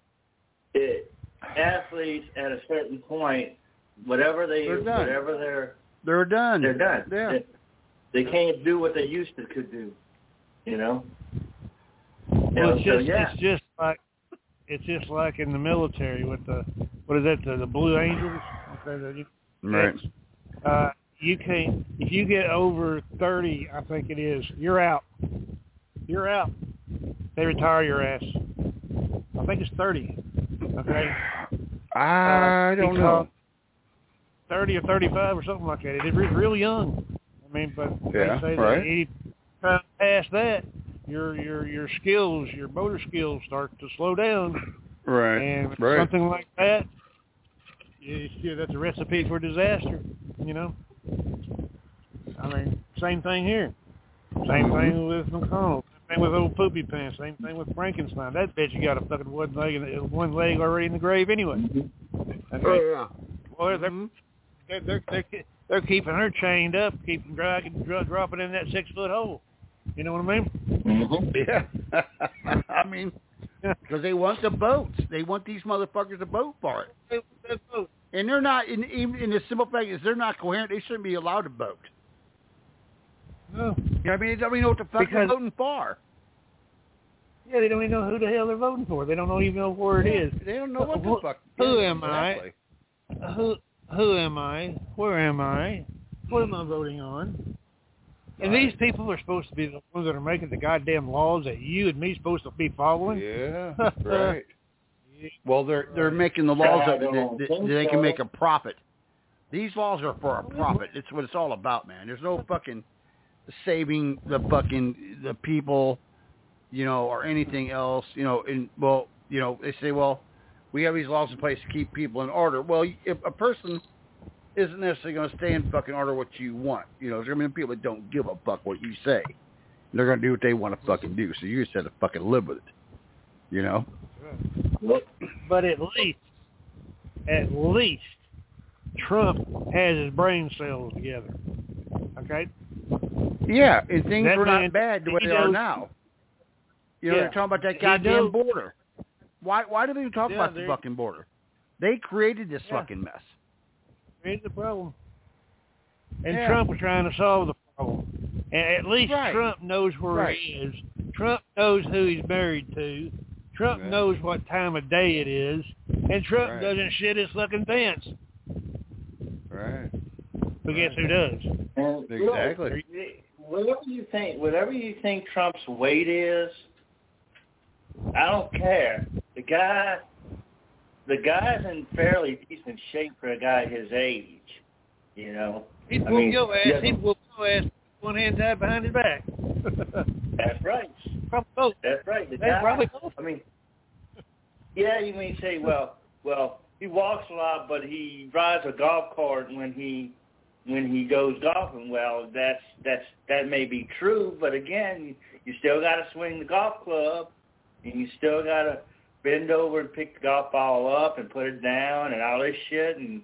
athletes at a certain point, whatever they're done. They're done. Yeah. They can't do what they used to could do. Well, it's just like in the military with the the Blue Angels. Okay, right. You can't, if you get over 30, I think it is, you're out. You're out. They retire your ass. I think it's 30. Okay. I don't know. 30 or 35 or something like that. It's real young. I mean, but they say right. that 80 past that, your skills, your motor skills start to slow down. Right. And something like that, that's a recipe for disaster, I mean, same thing here. Same thing with McConnell. Same thing with old Poopy Pants. Same thing with Frankenstein. That bitch, you got a fucking one leg already in the grave anyway. Okay? Oh, yeah. Well, they're keeping her chained up, dropping in that 6-foot hole. You know what I mean? Mm-hmm. Yeah. I mean, because they want the boats. They want these motherfuckers to vote for it. And they're not, even in the simple fact is they're not coherent. They shouldn't be allowed to vote. No. I mean, they don't even know what the fuck they're voting for. Yeah, they don't even know who the hell they're voting for. They don't even know where it is. They don't know what the fuck. Who am I? Who am I? Where am I? What am I voting on? And these people are supposed to be the ones that are making the goddamn laws that you and me supposed to be following. Yeah, right. Well, they're making the laws that they can make a profit. These laws are for a profit. It's what it's all about, man. There's no fucking saving the people, or anything else, they say, well, we have these laws in place to keep people in order. Well, if a person isn't necessarily going to stay in fucking order what you want, there's going to be people that don't give a fuck what you say. They're going to do what they want to fucking do. So you just have to fucking live with it, But at least, Trump has his brain cells together. Okay? Yeah, and things were not bad the way they are now. They're talking about that goddamn border. Why do they even talk about the fucking border? They created this fucking mess. Created the problem. And Trump was trying to solve the problem. And at least Trump knows where he is. Trump knows who he's married to. Trump knows what time of day it is. And Trump doesn't shit his fucking pants. Right. But guess who does? Exactly. whatever you think Trump's weight is, I don't care. The guy's in fairly decent shape for a guy his age. You know, he'd whoop your ass. He'd whoop your ass. One hand tied behind his back. That's right. Probably both. That's right. The They guy, probably both. I mean, yeah, you may say, well, he walks a lot, but he drives a golf cart when he goes golfing. Well, that may be true, but again, you still got to swing the golf club, and you still got to bend over and pick the golf ball up and put it down and all this shit. And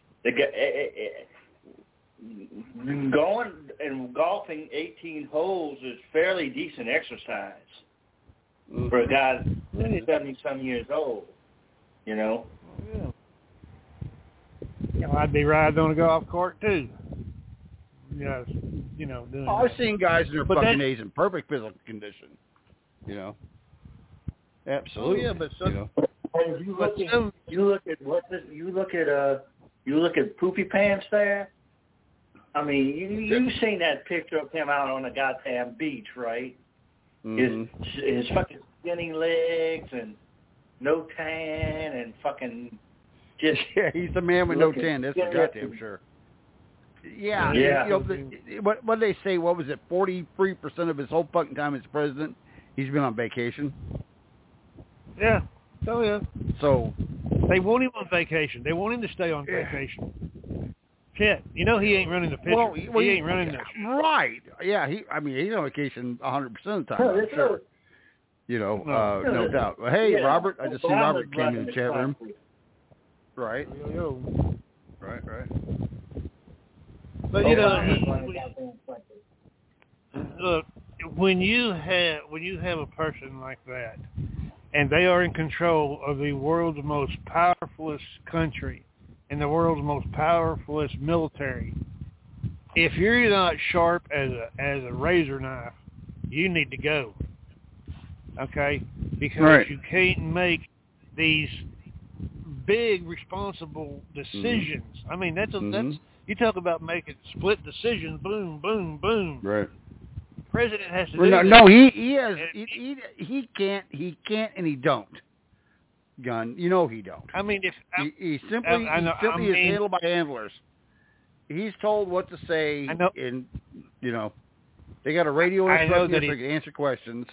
going and golfing 18 holes is fairly decent exercise for a guy that's 70-some years old, you know. Yeah. You know, I'd be riding on a golf cart too. Yes, you know. Doing I've seen guys in their fucking that, A's in perfect physical condition. You know. Absolutely. Oh, yeah, but so, you know. You look at Poopy Pants there. I mean, you've seen that picture of him out on the goddamn beach, right? Mm-hmm. His fucking skinny legs and no tan and fucking just yeah, he's the man with no tan. That's for goddamn sure. Yeah. Yeah. You know, what they say? What was it? 43% of his whole fucking time as president, he's been on vacation. Yeah. Oh yeah. So they want him on vacation. They want him to stay on vacation. Shit, you know he ain't running the picture. Well, he ain't running this. Right. Yeah, he's on vacation 100% of the time. I'm sure. You know, no doubt. Well, hey, Robert, I just see Robert came in the chat room. Right. Right. But you know, look, when you have a person like that, and they are in control of the world's most powerful country and the world's most powerful military, if you're not sharp as a razor knife, you need to go. Okay? Because you can't make these big responsible decisions. Mm-hmm. I mean, that's you talk about making split decisions. Boom, boom, boom. Right. The president has to do that. No, he can't, and he don't. Gun, you know he don't. I mean, if he simply is handled by handlers. He's told what to say, and you know, they got a radio in front of him to answer questions.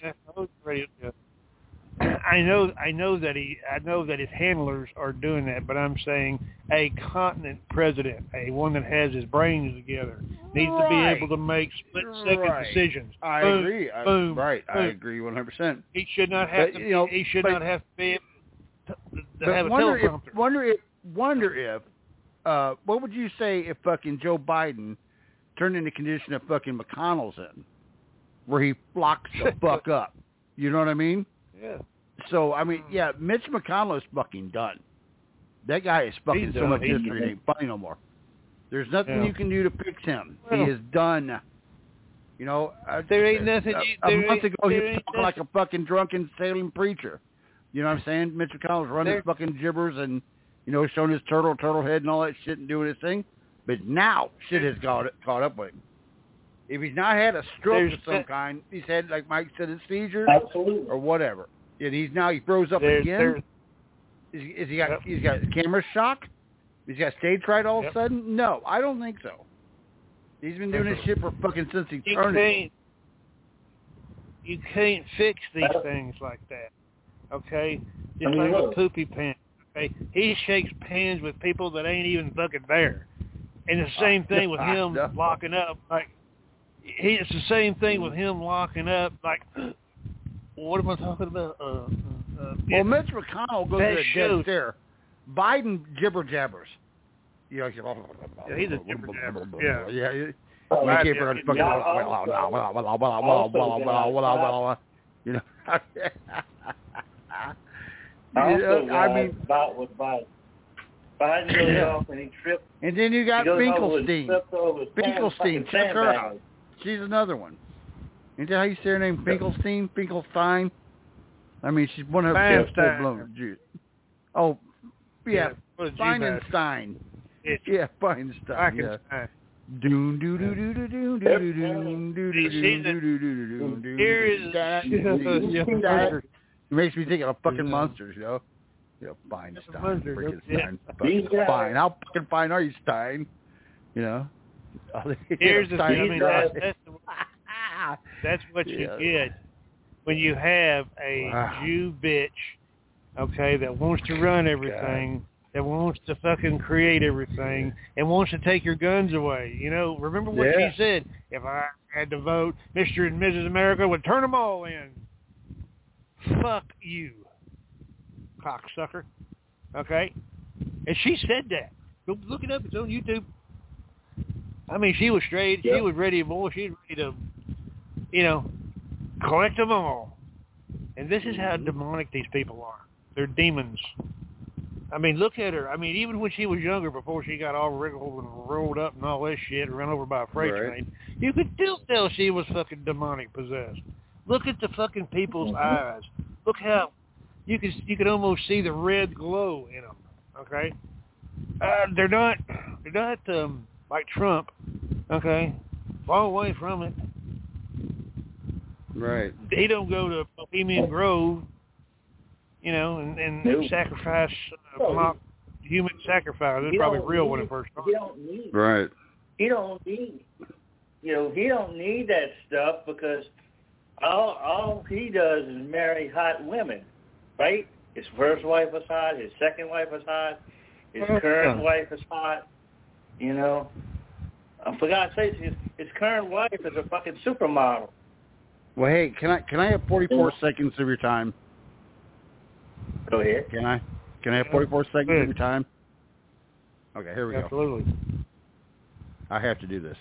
I know that his handlers are doing that, but I'm saying a competent president, one that has his brains together, needs to be able to make split-second decisions. I agree. I agree 100%. He should not have to. He should not have to be. Have a teleprompter. Wonder if what would you say if fucking Joe Biden turned in the condition that fucking McConnell's in, where he locks the fuck up? You know what I mean? Yeah. So I mean, yeah, Mitch McConnell is fucking done. That guy is fucking so much history. It ain't funny no more. There's nothing you can do to fix him. He is done. You know, there ain't nothing. A month ago, he was talking like a fucking drunken Salem preacher. You know what I'm saying? Mitch McConnell's running his fucking gibbers and, you know, showing his turtle head and all that shit and doing his thing. But now shit has caught up with him. If he's not had a stroke of some kind, he's had, like Mike said, a seizure or whatever. And he throws up again. Is he got camera shock? He's got stage fright all of a sudden? No, I don't think so. He's been doing this shit for fucking since eternity. You can't fix these things like that. Okay? Just like with Poopy Pants. Okay? He shakes hands with people that ain't even fucking there. And the same thing with him locking up. Like, it's the same thing with him locking up. Like, what am I talking about? Well, Mitch McConnell goes to the dead stare. Biden jibber jabbers. You know, he's a jibber jabber. Yeah. You know. I mean, Biden goes off and he trips. And then you got Finkelstein. Check her out. She's another one. Isn't that how you say her name? Finkelstein? Finkelstein? I mean, she's one of her full-blown Jews. Oh, yeah. Feinstein. Yeah, Feinstein. Doom doo doo doo doo doo doo doo doo doo doo doo doo. Here is it makes me think of fucking monsters, you know. Yeah, Feinstein, freaking Stein, fine. How fucking fine are you, Stein? You know. Here's the thing. That's what you get when you have a Jew bitch, okay, that wants to run everything, that wants to fucking create everything, and wants to take your guns away. You know, remember what she said? If I had to vote, Mr. and Mrs. America would turn them all in. Fuck you, cocksucker. Okay? And she said that. Go look it up. It's on YouTube. I mean, she was straight. She was ready, boy. She was ready to, you know, collect them all. And this is how demonic these people are. They're demons. I mean, look at her. I mean, even when she was younger, before she got all wrinkled and rolled up and all this shit and run over by a freight train, you could still tell she was fucking demonic possessed. Look at the fucking people's eyes. Look how you could almost see the red glow in them. Okay, they're not like Trump. Okay, far away from it. Right. He don't go to Bohemian Grove, you know, and sacrifice mock human sacrifice. It's probably real when it first started. Right. He don't need, you know, he don't need that stuff because all he does is marry hot women, right? His first wife was hot. His second wife was hot. His current wife is hot. You know, for God's sake, his current wife is a fucking supermodel. Well, hey, can I have 44 seconds of your time? Go ahead. Can I have 44 seconds of your time? Okay, here we go. Absolutely. I have to do this.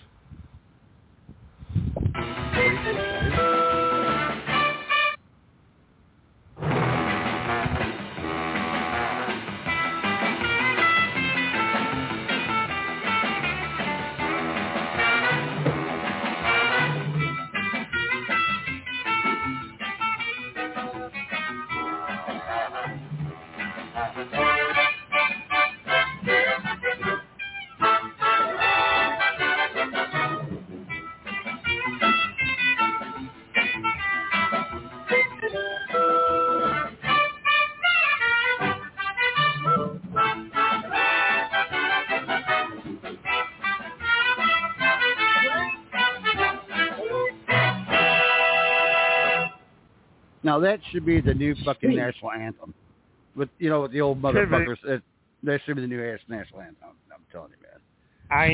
Now that should be the new fucking national anthem. With the old motherfuckers. That should be the new national anthem. I'm telling you, man. I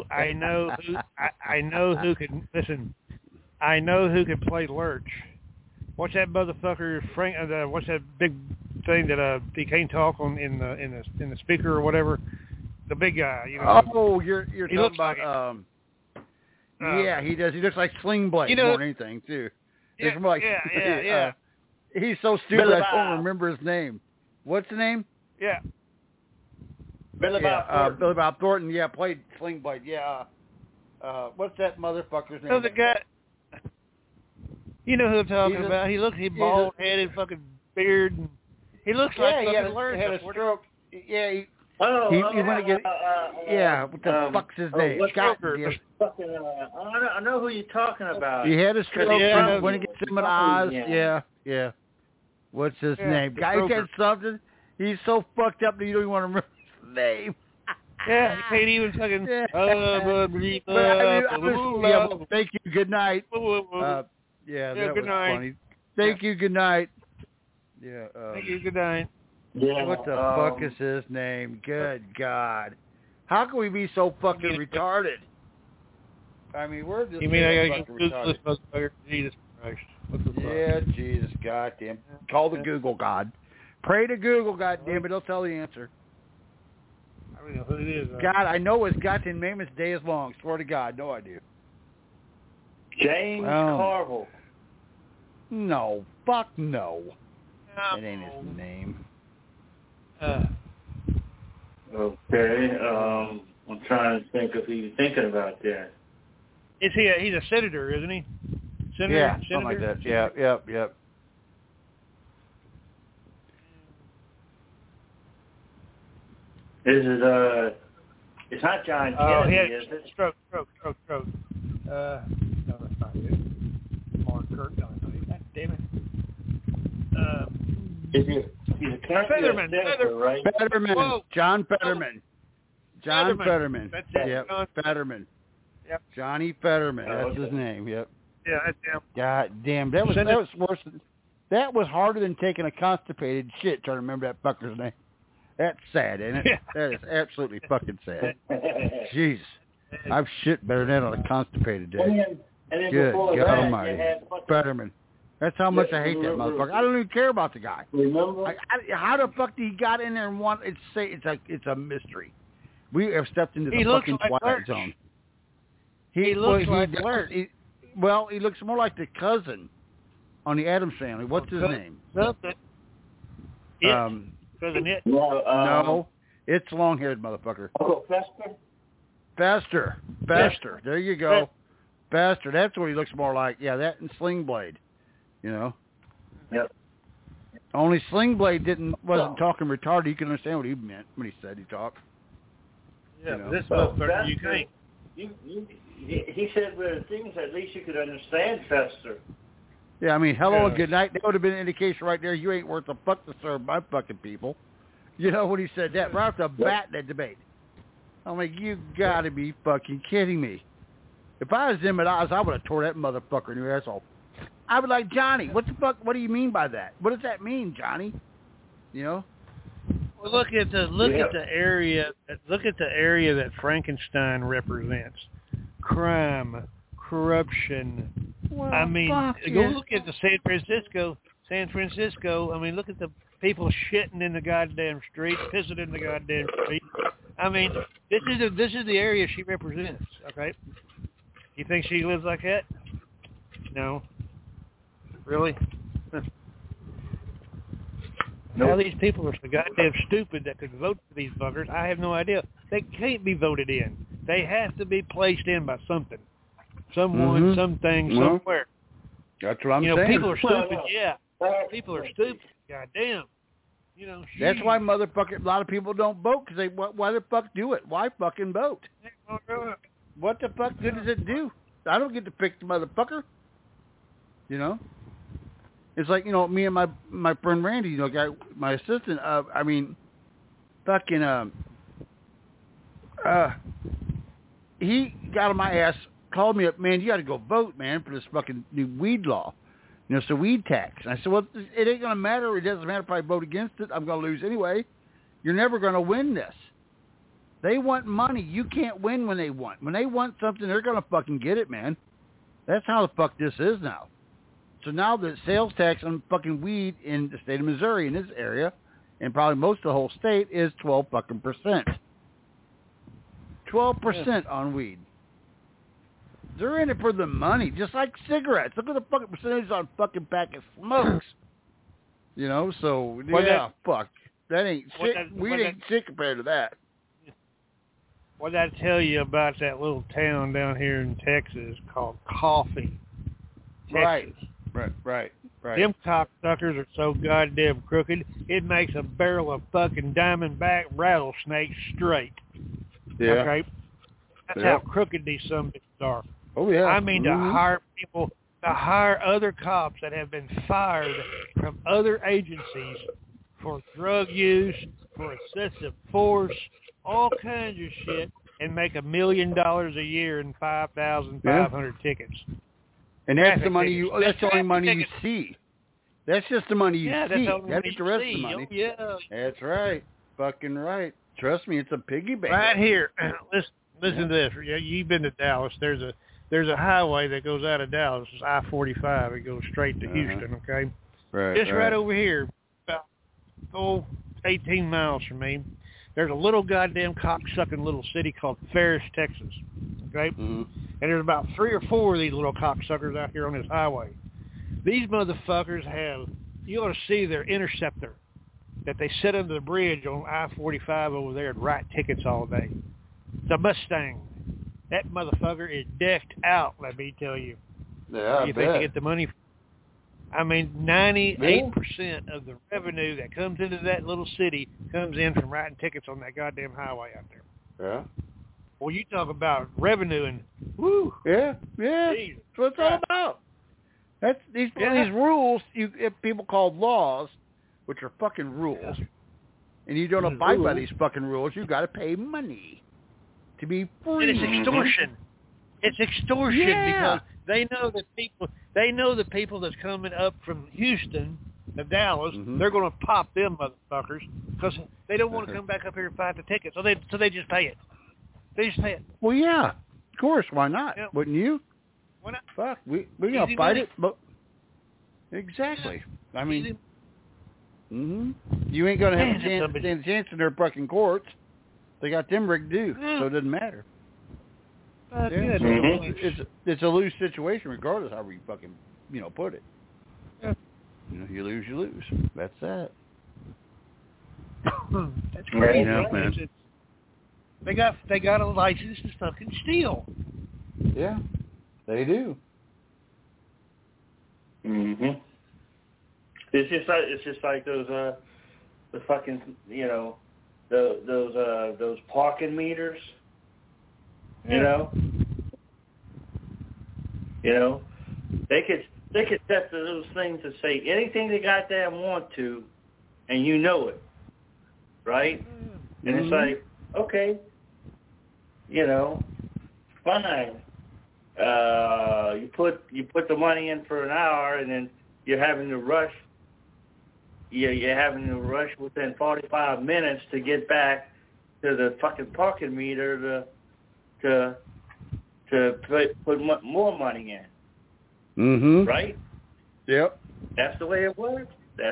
know who can listen. I know who can play Lurch. What's that motherfucker Frank? What's that big thing that he can't talk on in the speaker or whatever? The big guy, you know. Oh, you're talking about yeah, he does. He looks like Sling Blade more than anything too. Yeah. He's so stupid I don't remember his name. What's the name? Yeah. Billy Bob Thornton. Billy Bob Thornton, played Sling Blade. Yeah. What's that motherfucker's name? Oh, the guy. You know who I'm talking about. He looks, bald-headed, fucking beard. And he looks like fucking Lurch. He had a stroke. Yeah, he went to get. What the fuck's his name? I know who you're talking about. He had a stroke. He went to get some eyes. Yeah. What's his name? Guy said something. He's so fucked up that you don't even want to remember his name. Yeah, he can't even fucking. Thank you. Good night. That was funny. Thank you. Good night. Yeah. Thank you. Good night. Yeah, what the fuck is his name? Good God. How can we be so fucking retarded? I mean, we're just fucking retarded. Jesus Christ. Yeah, Jesus, goddamn. Call the Google God. Pray to Google, goddamn it. They'll tell the answer. I don't know who it is. God, I know his goddamn name is day is long. Swear to God, no idea. James Carville. No, fuck no. That ain't his name. Okay, I'm trying to think if he's thinking about that. He's a senator, isn't he? Senator? Something like that. Yep. Is it It's not John Oh, Kennedy, he is it? Stroke. No, that's not it. Mark Kirk. No, God damn it. He's a country Fetterman, senator, right? Fetterman. Whoa. John Fetterman. John Fetterman. That's it. Yep, John. Fetterman. Yep. Johnny Fetterman. Oh, That's okay. his name. Yep. Yeah, that's him. God damn, that was worse. That was harder than taking a constipated shit trying to remember that fucker's name. That's sad, isn't it? Yeah. That is absolutely fucking sad. Jeez. I've shit better than that on a constipated day. And then Good before God that, Almighty. you had fucking, Fetterman. That's how much I hate that motherfucker. I don't even care about the guy. remember? How the fuck did he got in there and want? It's a mystery. We have stepped into the looks fucking like twilight Lurch. zone. He looks like does. Lurch. He looks more like the cousin on the Addams Family. What's his name? Something. Cousin It. No, it's long-haired motherfucker. Oh, Fester? Fester. There you go. Fester. That's what he looks more like. Yeah, that and Sling Blade. You know. Yep. Only Sling Blade wasn't talking retarded. You can understand what he meant when he said he talked. Yeah, You know. this motherfucker, you can't. He said there things at least you could understand Fester. Yeah, I mean, hello and good night. That would have been an indication right there. You ain't worth a fuck to serve my fucking people. You know when he said that right off the bat in that debate. I'm like, you got to be fucking kidding me. If I was him at Oz, I would have tore that motherfucker in your asshole. I would like, Johnny, what the fuck? What do you mean by that? What does that mean, Johnny? You know. Well, look at the area. Look at the area that Frankenstein represents: crime, corruption. Well, I mean, fuck go yeah. look at the San Francisco. I mean, look at the people shitting in the goddamn street, pissing in the goddamn street. I mean, this is the area she represents. Okay, you think she lives like that? No. Really? How these people are so goddamn stupid that could vote for these fuckers, I have no idea. They can't be voted in. They have to be placed in by something. Someone, something, somewhere. That's what I'm saying. People are stupid, yeah. People are stupid. Goddamn. You know, That's why a lot of people don't vote because why the fuck do it? Why fucking vote? What the fuck good does it do? I don't get to pick the motherfucker. You know? It's like, you know, me and my friend Randy, you know, my assistant, he got on my ass, called me up, man, you got to go vote, man, for this fucking new weed law. You know, it's a weed tax. And I said, well, it ain't going to matter. It doesn't matter if I vote against it. I'm going to lose anyway. You're never going to win this. They want money. You can't win when they want. When they want something, they're going to fucking get it, man. That's how the fuck this is now. So now the sales tax on fucking weed in the state of Missouri, in this area, and probably most of the whole state, is 12%. 12% on weed. They're in it for the money, just like cigarettes. Look at the fucking percentage on fucking pack of smokes. You know, so fuck. That ain't shit. Weed ain't shit compared to that. What did I tell you about that little town down here in Texas called Coffee, Texas? Right. Them cocksuckers are so goddamn crooked, it makes a barrel of fucking diamondback rattlesnakes straight. Yeah. Okay? That's how crooked these some bitches are. Oh, yeah. I mean, to hire other cops that have been fired from other agencies for drug use, for excessive force, all kinds of shit, and make $1 million a year in 5,500 tickets. And that's the money that's the only money you see. That's just the money you see. That's the rest of the money. Oh, yeah. That's right. Fucking right. Trust me, it's a piggy bank. Right here. Listen to this. You've been to Dallas. There's a highway that goes out of Dallas. It's I-45. It goes straight to Houston, okay? Right over here, about 18 miles from me, there's a little goddamn cocksucking little city called Ferris, Texas, okay? And there's about 3 or 4 of these little cocksuckers out here on this highway. These motherfuckers have, you ought to see their interceptor that they sit under the bridge on I-45 over there and write tickets all day. It's a Mustang. That motherfucker is decked out, let me tell you. Yeah, you think they get the money? I mean, 98% of the revenue that comes into that little city comes in from writing tickets on that goddamn highway out there. Yeah. Well, you talk about revenue and woo. Yeah. Jeez. That's what it's all about. That's these rules people call laws, which are fucking rules. And you don't abide by these fucking rules, you got to pay money to be free. And it's extortion. It's extortion because they know the people that's coming up from Houston to Dallas, they're going to pop them motherfuckers because they don't want to come back up here and fight the ticket. So they just pay it. They just pay it. Well, yeah, of course. Why not? Yeah. Wouldn't you? Why not? Fuck, we're gonna fight it, but exactly. I mean, you ain't gonna have a chance in their fucking courts. They got them rigged too, so it doesn't matter. It's a lose situation regardless how you fucking put it. Yeah. You lose, you lose. That's that. That's crazy. Yeah, man. They got a license to fucking steal. Yeah, they do. It's just like those the fucking those parking meters. Yeah. They could set those things to say anything they goddamn want to, and you know it, right? And it's like, okay, fine. You put the money in for an hour, and then you're having to rush. You're having to rush within 45 minutes to get back to the fucking parking meter to put more money in. Right? Yep. That's the way it works.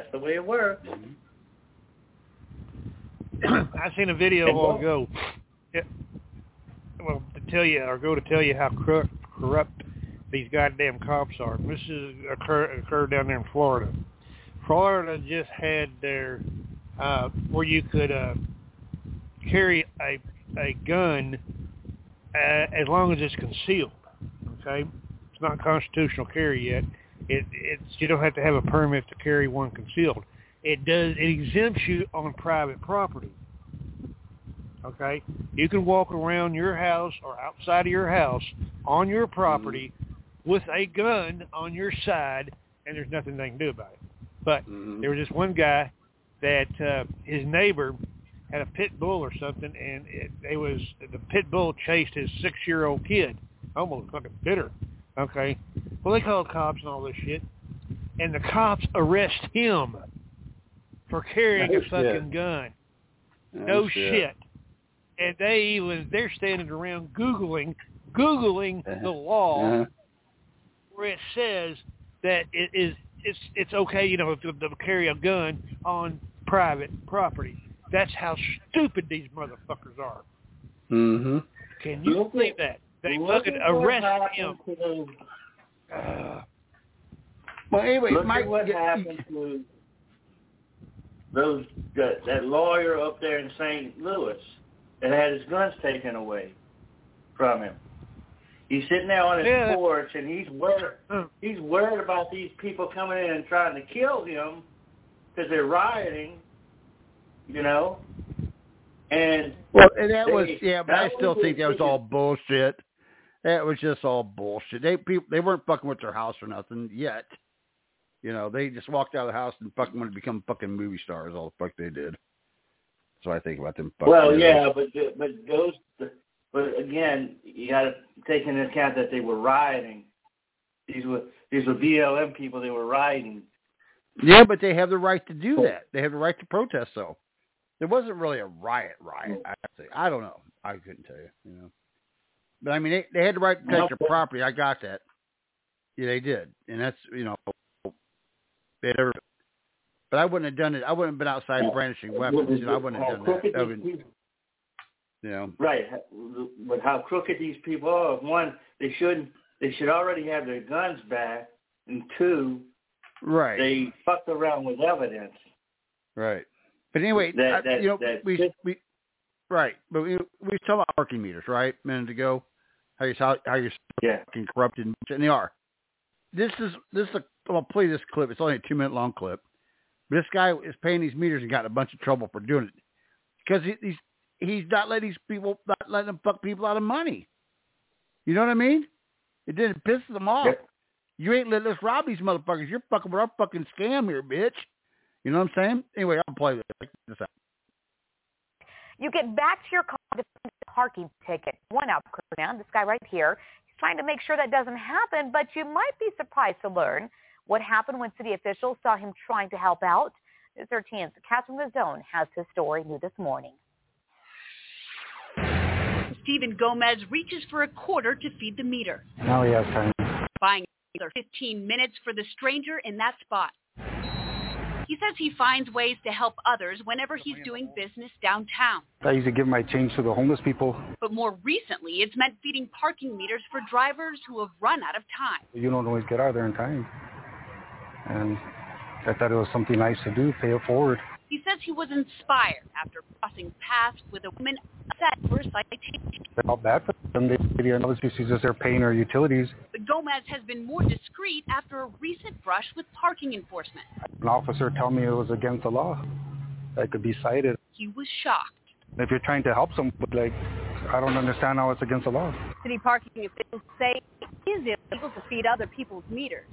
I seen a video a while ago. Well, to tell you how corrupt these goddamn cops are. This is occurred down there in Florida. Florida just had their where you could carry a gun as long as it's concealed. Okay, it's not constitutional carry yet. It's you don't have to have a permit to carry one concealed. It exempts you on private property. Okay, you can walk around your house or outside of your house on your property with a gun on your side, and there's nothing they can do about it. But there was this one guy that his neighbor had a pit bull or something, and the pit bull chased his 6-year-old kid, almost fucking bit her. Okay, well they called cops and all this shit, and the cops arrest him for carrying a fucking gun. No shit. And they're standing around googling the law where it says that it's okay, to carry a gun on private property. That's how stupid these motherfuckers are. Can you believe that? They fucking arrest him. Well, anyway, look at what happened to that lawyer up there in St. Louis that had his guns taken away from him. He's sitting there on his porch, and he's worried about these people coming in and trying to kill him because they're rioting, And but I still think that was all bullshit. That was just all bullshit. They weren't fucking with their house or nothing yet. They just walked out of the house and fucking wanted to become fucking movie stars. All the fuck they did. So I think about them. Well, yeah, but again, you got to take into account that they were rioting. These were BLM people. They were rioting. Yeah, but they have the right to do that. They have the right to protest. So there wasn't really a riot. I don't know. I couldn't tell you. But I mean, they had the right to protect their property. I got that. Yeah, they did, and that's they never. But I wouldn't have done it. I wouldn't have been outside brandishing weapons. I wouldn't have done that. Right. But how crooked these people are. One, they should already have their guns back, and two, right, they fucked around with evidence. Right. But anyway, we talked about parking meters, right, a minute ago. How you're fucking corrupted, and they are. I'll play this clip. It's only a 2-minute long clip. But this guy is paying these meters and got in a bunch of trouble for doing it because he's not letting them fuck people out of money. You know what I mean? It didn't piss them off. Yep. You ain't letting us rob these motherfuckers. You're fucking with our fucking scam here, bitch. You know what I'm saying? Anyway, I'll play this out. You get back to your car with a parking ticket. One out, man. This guy right here. He's trying to make sure that doesn't happen, but you might be surprised to learn what happened when city officials saw him trying to help out. News 13's Catherine Mazzone has his story new this morning. Stephen Gomez reaches for a quarter to feed the meter. Now he has time. Buying 15 minutes for the stranger in that spot. He says he finds ways to help others whenever he's doing business downtown. I used to give my change to the homeless people. But more recently, it's meant feeding parking meters for drivers who have run out of time. You don't always get out there in time. And I thought it was something nice to do, pay it forward. He says he was inspired after crossing paths with a woman upset for a citation. They're all bad for them. They obviously sees as they're paying our utilities. But Gomez has been more discreet after a recent brush with parking enforcement. An officer told me it was against the law. I could be cited. He was shocked. If you're trying to help someone, like, I don't understand how it's against the law. City parking officials say it is illegal to feed other people's meters.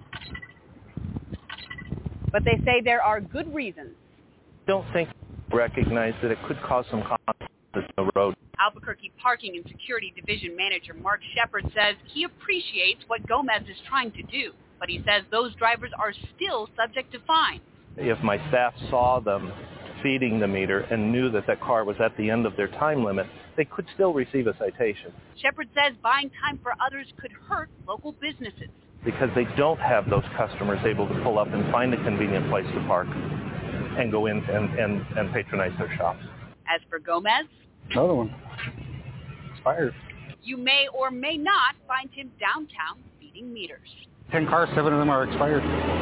But they say there are good reasons. Don't think recognize that it could cause some consequences on the road. Albuquerque Parking and Security Division Manager Mark Shepard says he appreciates what Gomez is trying to do, but he says those drivers are still subject to fines. If my staff saw them feeding the meter and knew that that car was at the end of their time limit, they could still receive a citation. Shepard says buying time for others could hurt local businesses. Because they don't have those customers able to pull up and find a convenient place to park and go in and patronize their shops. As for Gomez, another one. Expired. You may or may not find him downtown feeding meters. 10 cars, 7 of them are expired.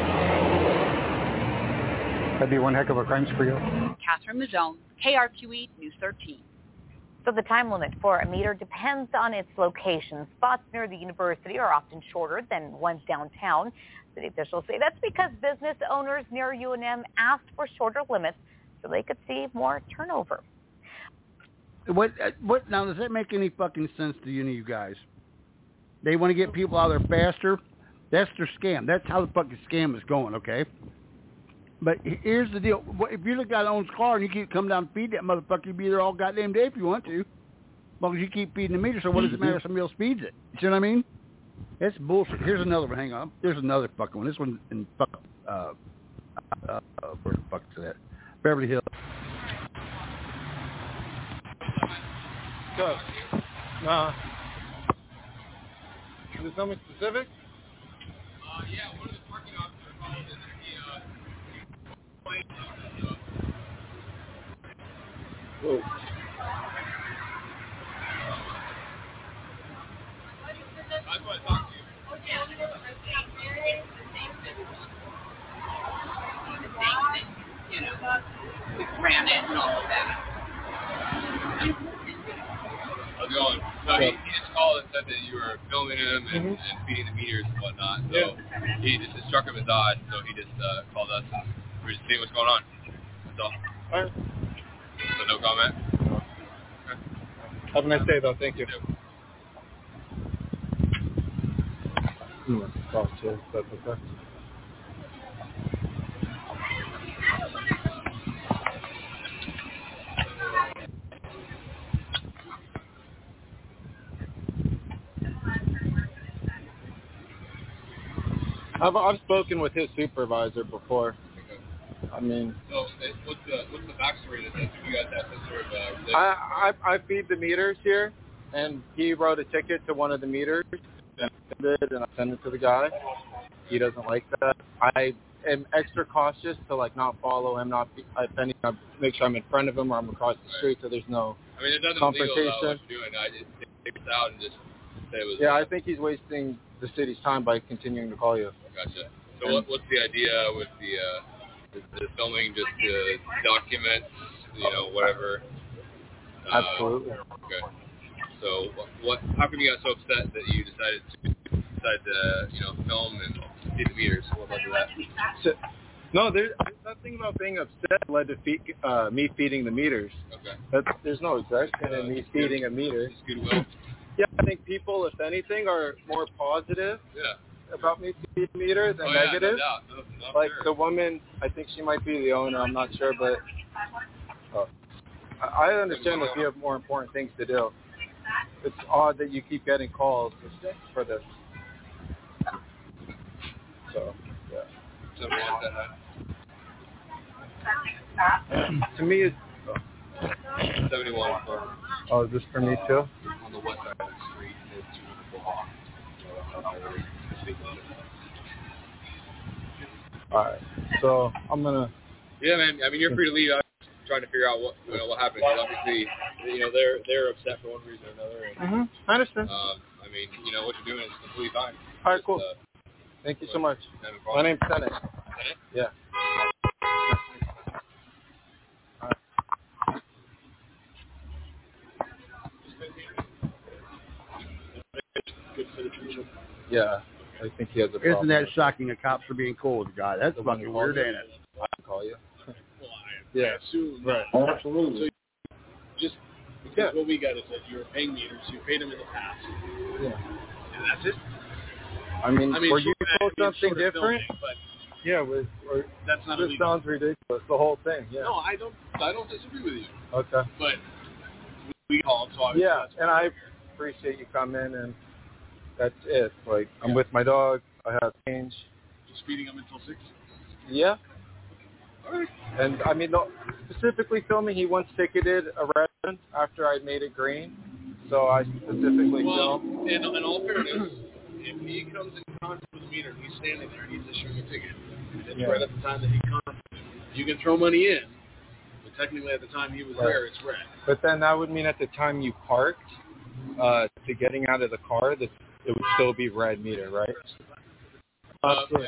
That'd be one heck of a crime spree. Catherine Mazzone, KRQE News 13. So the time limit for a meter depends on its location. Spots near the university are often shorter than ones downtown. City officials say that's because business owners near UNM asked for shorter limits so they could see more turnover. What now, does that make any fucking sense to any of you guys? They want to get people out there faster. That's their scam. That's how the fucking scam is going, okay? But here's the deal. If you're the guy that owns a car and you keep coming down and feed that motherfucker, you'll be there all goddamn day if you want to. As long as you keep feeding the meter, so what does it matter if somebody else feeds it? You see what I mean? It's bullshit. Here's another one. Hang on. There's another fucking one. This one in where the fuck is that? Beverly Hills. Go. Is it something specific? Yeah, one of the parking officers called in Whoa. I just want to talk to you. You know, we ran it and all of that. How's it going? So he just called and said that you were filming him and feeding the meters and whatnot. So he just it struck him as odd. So he just called us and we're just seeing what's going on. That's all. All right. So no comment? Okay. Have a nice day, though. Thank you. Talk to you. That's okay. I've spoken with his supervisor before. I mean, so what's the backstory to this? You guys have this sort of relationship? I feed the meters here, and he wrote a ticket to one of the meters, and I send it to the guy. He doesn't like that. I am extra cautious to not follow him, make sure I'm in front of him or I'm across the street, so there's no there's nothing confrontation. Legal about what you're doing. I just take this out and just say it was. Yeah, I think he's wasting the city's time by continuing to call you. Gotcha. So what's the idea with the filming? Just to document, whatever. Absolutely. Okay. So how come you got so upset that you decided to film and feed the meters? What about that? No, there's nothing about being upset led to me feeding the meters. Okay. There's no aggression in me feeding a meter. It's goodwill. Yeah, I think people, if anything, are more positive about me feeding the meter than negative. No doubt. No, like the woman, I think she might be the owner. I'm not sure, but I understand if you have more important things to do. It's odd that you keep getting calls for this. So, yeah. To me, it's 71. Oh, is this for me too? On the west side of the street, it's All right. So I'm gonna. Yeah, man. I mean, you're free to leave. I'm just trying to figure out what happened. Obviously, they're upset for one reason or another. And, I understand. I mean, what you're doing is completely fine. All right, cool. Thank you so much. My name's Senate. Yeah. Yeah, I think he has a problem. Isn't that shocking? The cops are being cool with the guy. That's fucking weird, ain't it? I can call you. Yeah. Right. Absolutely. So just because what we got is that you were paying meters, you paid them in the past. Yeah. And that's it. I mean were you told something different? Filming, but yeah, that's not this illegal. sounds ridiculous. The whole thing. Yeah. No, I don't disagree with you. Okay. But we called, so obviously and I appreciate you coming, and that's it. Like, I'm with my dog. I have change. Just feeding them until 6? Yeah. All right. And, I mean, specifically filming, he once ticketed a resident after I made it green. So I specifically filmed. In all fairness, if he comes in contact with the meter and he's standing there and he's issuing a ticket, it's right at the time that he contacted him. You can throw money in, but technically at the time he was there, it's red. But then that would mean at the time you parked to getting out of the car, that it would still be red meter, right? Yeah.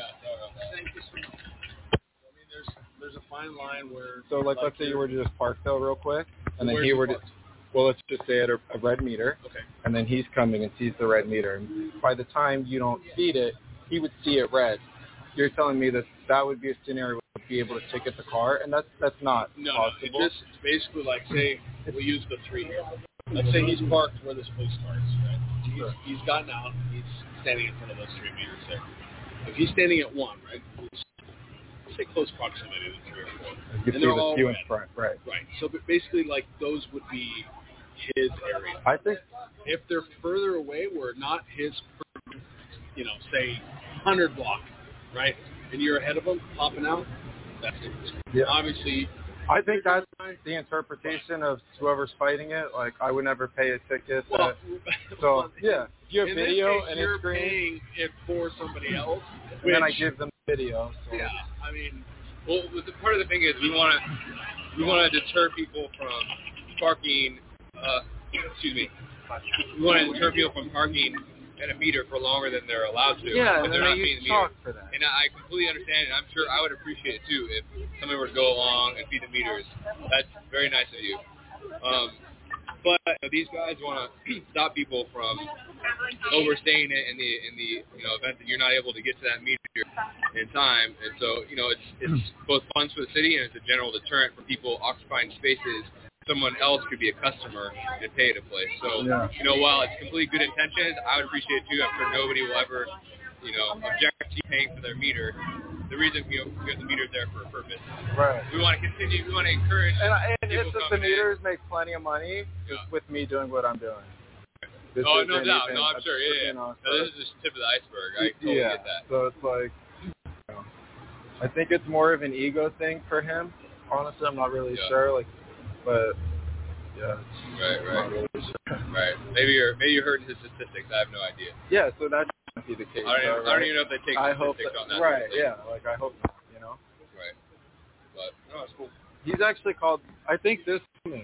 There's a fine line where. So, let's say you were to just park though, real quick, and then he were to. Well, let's just say at a red meter. Okay. And then he's coming and sees the red meter. And by the time you don't feed it, he would see it red. You're telling me that would be a scenario where he'd be able to ticket the car, and that's not possible. It's basically like, say, we'll use the 3 here. Let's say he's parked where this police car is, right? He's gotten out, and he's standing in front of those 3 meters there. If he's standing at 1, right? Let's say close proximity to 3 or 4. You can see the queue in front, right? Right. So basically, like, those would be his area. I think if they're further away, where not his, say 100 block, right? And you're ahead of them, popping out, that's it. Yeah. Obviously, I think that's the interpretation of whoever's fighting it. Like, I would never pay a ticket. So, yeah. If you have video and it's green. You're paying it for somebody else. And then I give them video. So. Yeah. I mean, well, part of the thing is we want to deter people from parking. We want to deter people from parking at a meter for longer than they're allowed to. Yeah, and they're not being metered for that. And I completely understand, and I'm sure I would appreciate it too if somebody were to go along and feed the meters. That's very nice of you. But these guys want to stop people from overstaying it in the event that you're not able to get to that meter in time. And so it's both funds for the city and it's a general deterrent for people occupying spaces someone else could be a customer and pay at a place. So, while it's completely good intentions, I would appreciate it too. I'm sure nobody will ever, object to you paying for their meter. The reason we have the meters there for a purpose. Right. We want to continue. We want to encourage. And if the meters make plenty of money, just with me doing what I'm doing. No doubt. No, I'm sure. Yeah. No, this is just the tip of the iceberg. I totally get that. So it's like, I think it's more of an ego thing for him. Honestly, I'm not really sure. But yeah. Right. Maybe you're hurting his statistics. I have no idea. Yeah, so that shouldn't be the case. I don't even know if they take statistics on that. Right. Yeah. I hope not. Right. But no, it's cool. He's actually called. I think this woman.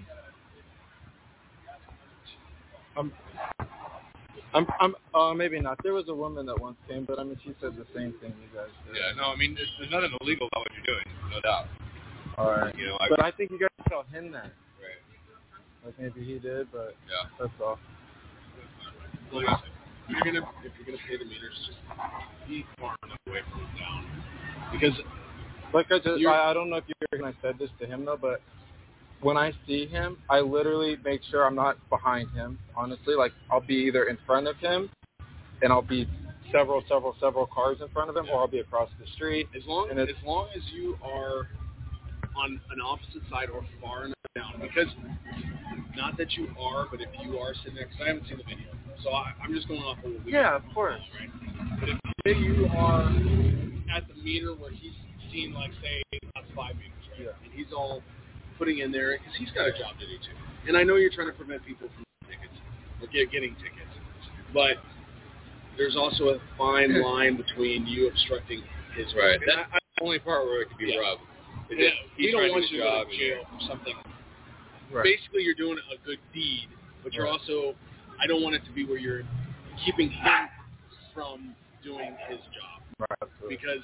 Maybe not. There was a woman that once came, but I mean, she said the same thing you guys did. Yeah. No, I mean, there's nothing illegal about what you're doing. No doubt. All right. But I think you guys tell him that. Right. Like maybe he did, but that's all. Like I said, if you're gonna pay the meters, just be far enough away from it down. Because Like I don't know if you heard when I said this to him though, but when I see him, I literally make sure I'm not behind him. Honestly, like I'll be either in front of him, and I'll be several cars in front of him, or I'll be across the street. As long as you are on an opposite side or far enough down, because not that you are, but if you are sitting there, because I haven't seen the video, so I'm just going off of what we of course. Right? But if you are at the meter where he's seen, like, say, that's 5 meters, right? And he's all putting in there, because he's got a job to do, too. And I know you're trying to prevent people from tickets or getting tickets, but there's also a fine line between you obstructing his right. work. That's the only part where it could be rough. We don't want you to go to jail for something. Right. Basically, you're doing a good deed, but you're also, I don't want it to be where you're keeping him from doing his job. Right. Because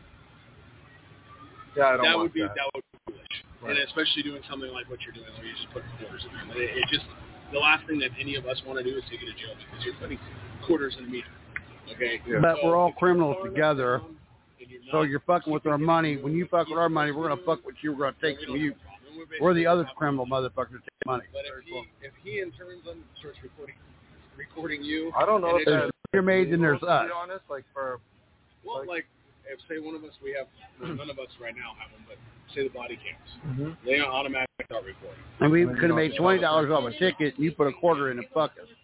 that would be foolish. Right. And especially doing something like what you're doing where you just put quarters in there. It just, the last thing that any of us want to do is take you to jail because you're putting quarters in the meter. Okay? Yeah. But we're all criminals together. So you're fucking with our money. When you fuck with our money, we're going to fuck with you. We're going to take from you. We're the other criminal motherfuckers that take money. But if he in turn starts recording you. I don't know if there's your maid and there's us. To be honest, like like if say one of us, we have, none of us right now have them, but say the body cams. Mm-hmm. They automatically start recording. And we could have made $20 off a ticket and you put a quarter in and fuck us.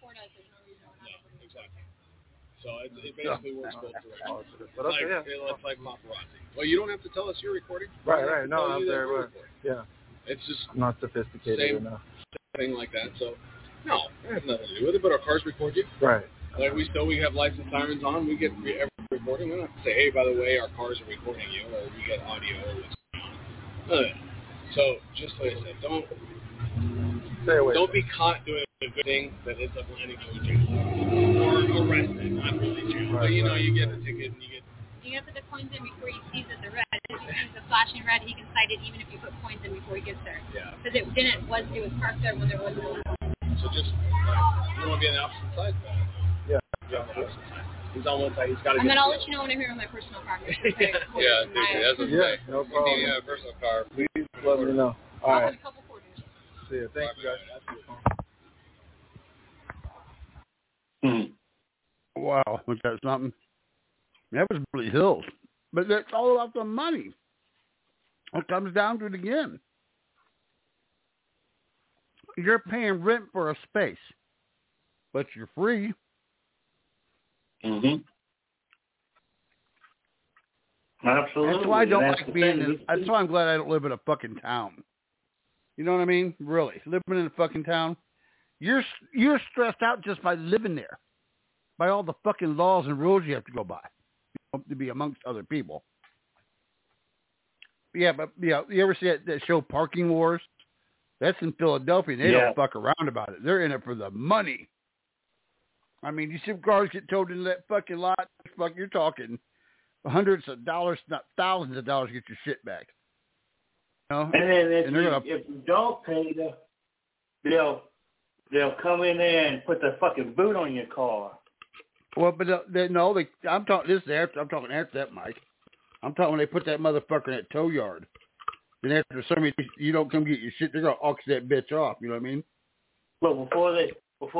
So it basically works both ways. But okay, It's like paparazzi. Well, you don't have to tell us you're recording. Right. No, I'm there. Right. Yeah. It's just not sophisticated enough. Thing like that. So, no, it has nothing to do with it. But our cars record you. Right. Like we have lights and sirens on. We get every recording. We don't have to say, hey, by the way, our cars are recording you, or we get audio, or what's going on. So, just like I said, don't be caught doing a good thing that ends up landing you in jail or arrested. Not really jail, but you get a ticket and you get. You have to put the coins in before he sees that the red. If he sees the flashing red, he can cite it even if you put coins in before he gets there. Yeah. Because it was parked there when there wasn't a line. So just you want to be on the opposite side. Yeah. He's on one side. He's got to. And then I'll let you know when I'm here on my personal car. Seriously, that's what I'm saying. No problem. If you have a personal car, please let me know. All right. A couple quarters. See you. Thank you, guys. Wow, was that something? That was Beverly Hills. But that's all about the money. It comes down to it again. You're paying rent for a space, but you're free. Mm-hmm. Absolutely. That's why I don't like being in. That's why I'm glad I don't live in a fucking town. You know what I mean? Really, living in a fucking town, you're stressed out just by living there, by all the fucking laws and rules you have to go by, to be amongst other people. Yeah, but you ever see that show Parking Wars? That's in Philadelphia. They don't fuck around about it. They're in it for the money. I mean, you see cars get towed into that fucking lot. Fuck, you're talking hundreds of dollars, not thousands of dollars to get your shit back. You know? And then if you don't pay, they'll come in there and put the fucking boot on your car. Well, but I'm talking after that, Mike. I'm talking when they put that motherfucker in that tow yard. Then after somebody, you don't come get your shit, they're gonna auction that bitch off. You know what I mean? But before they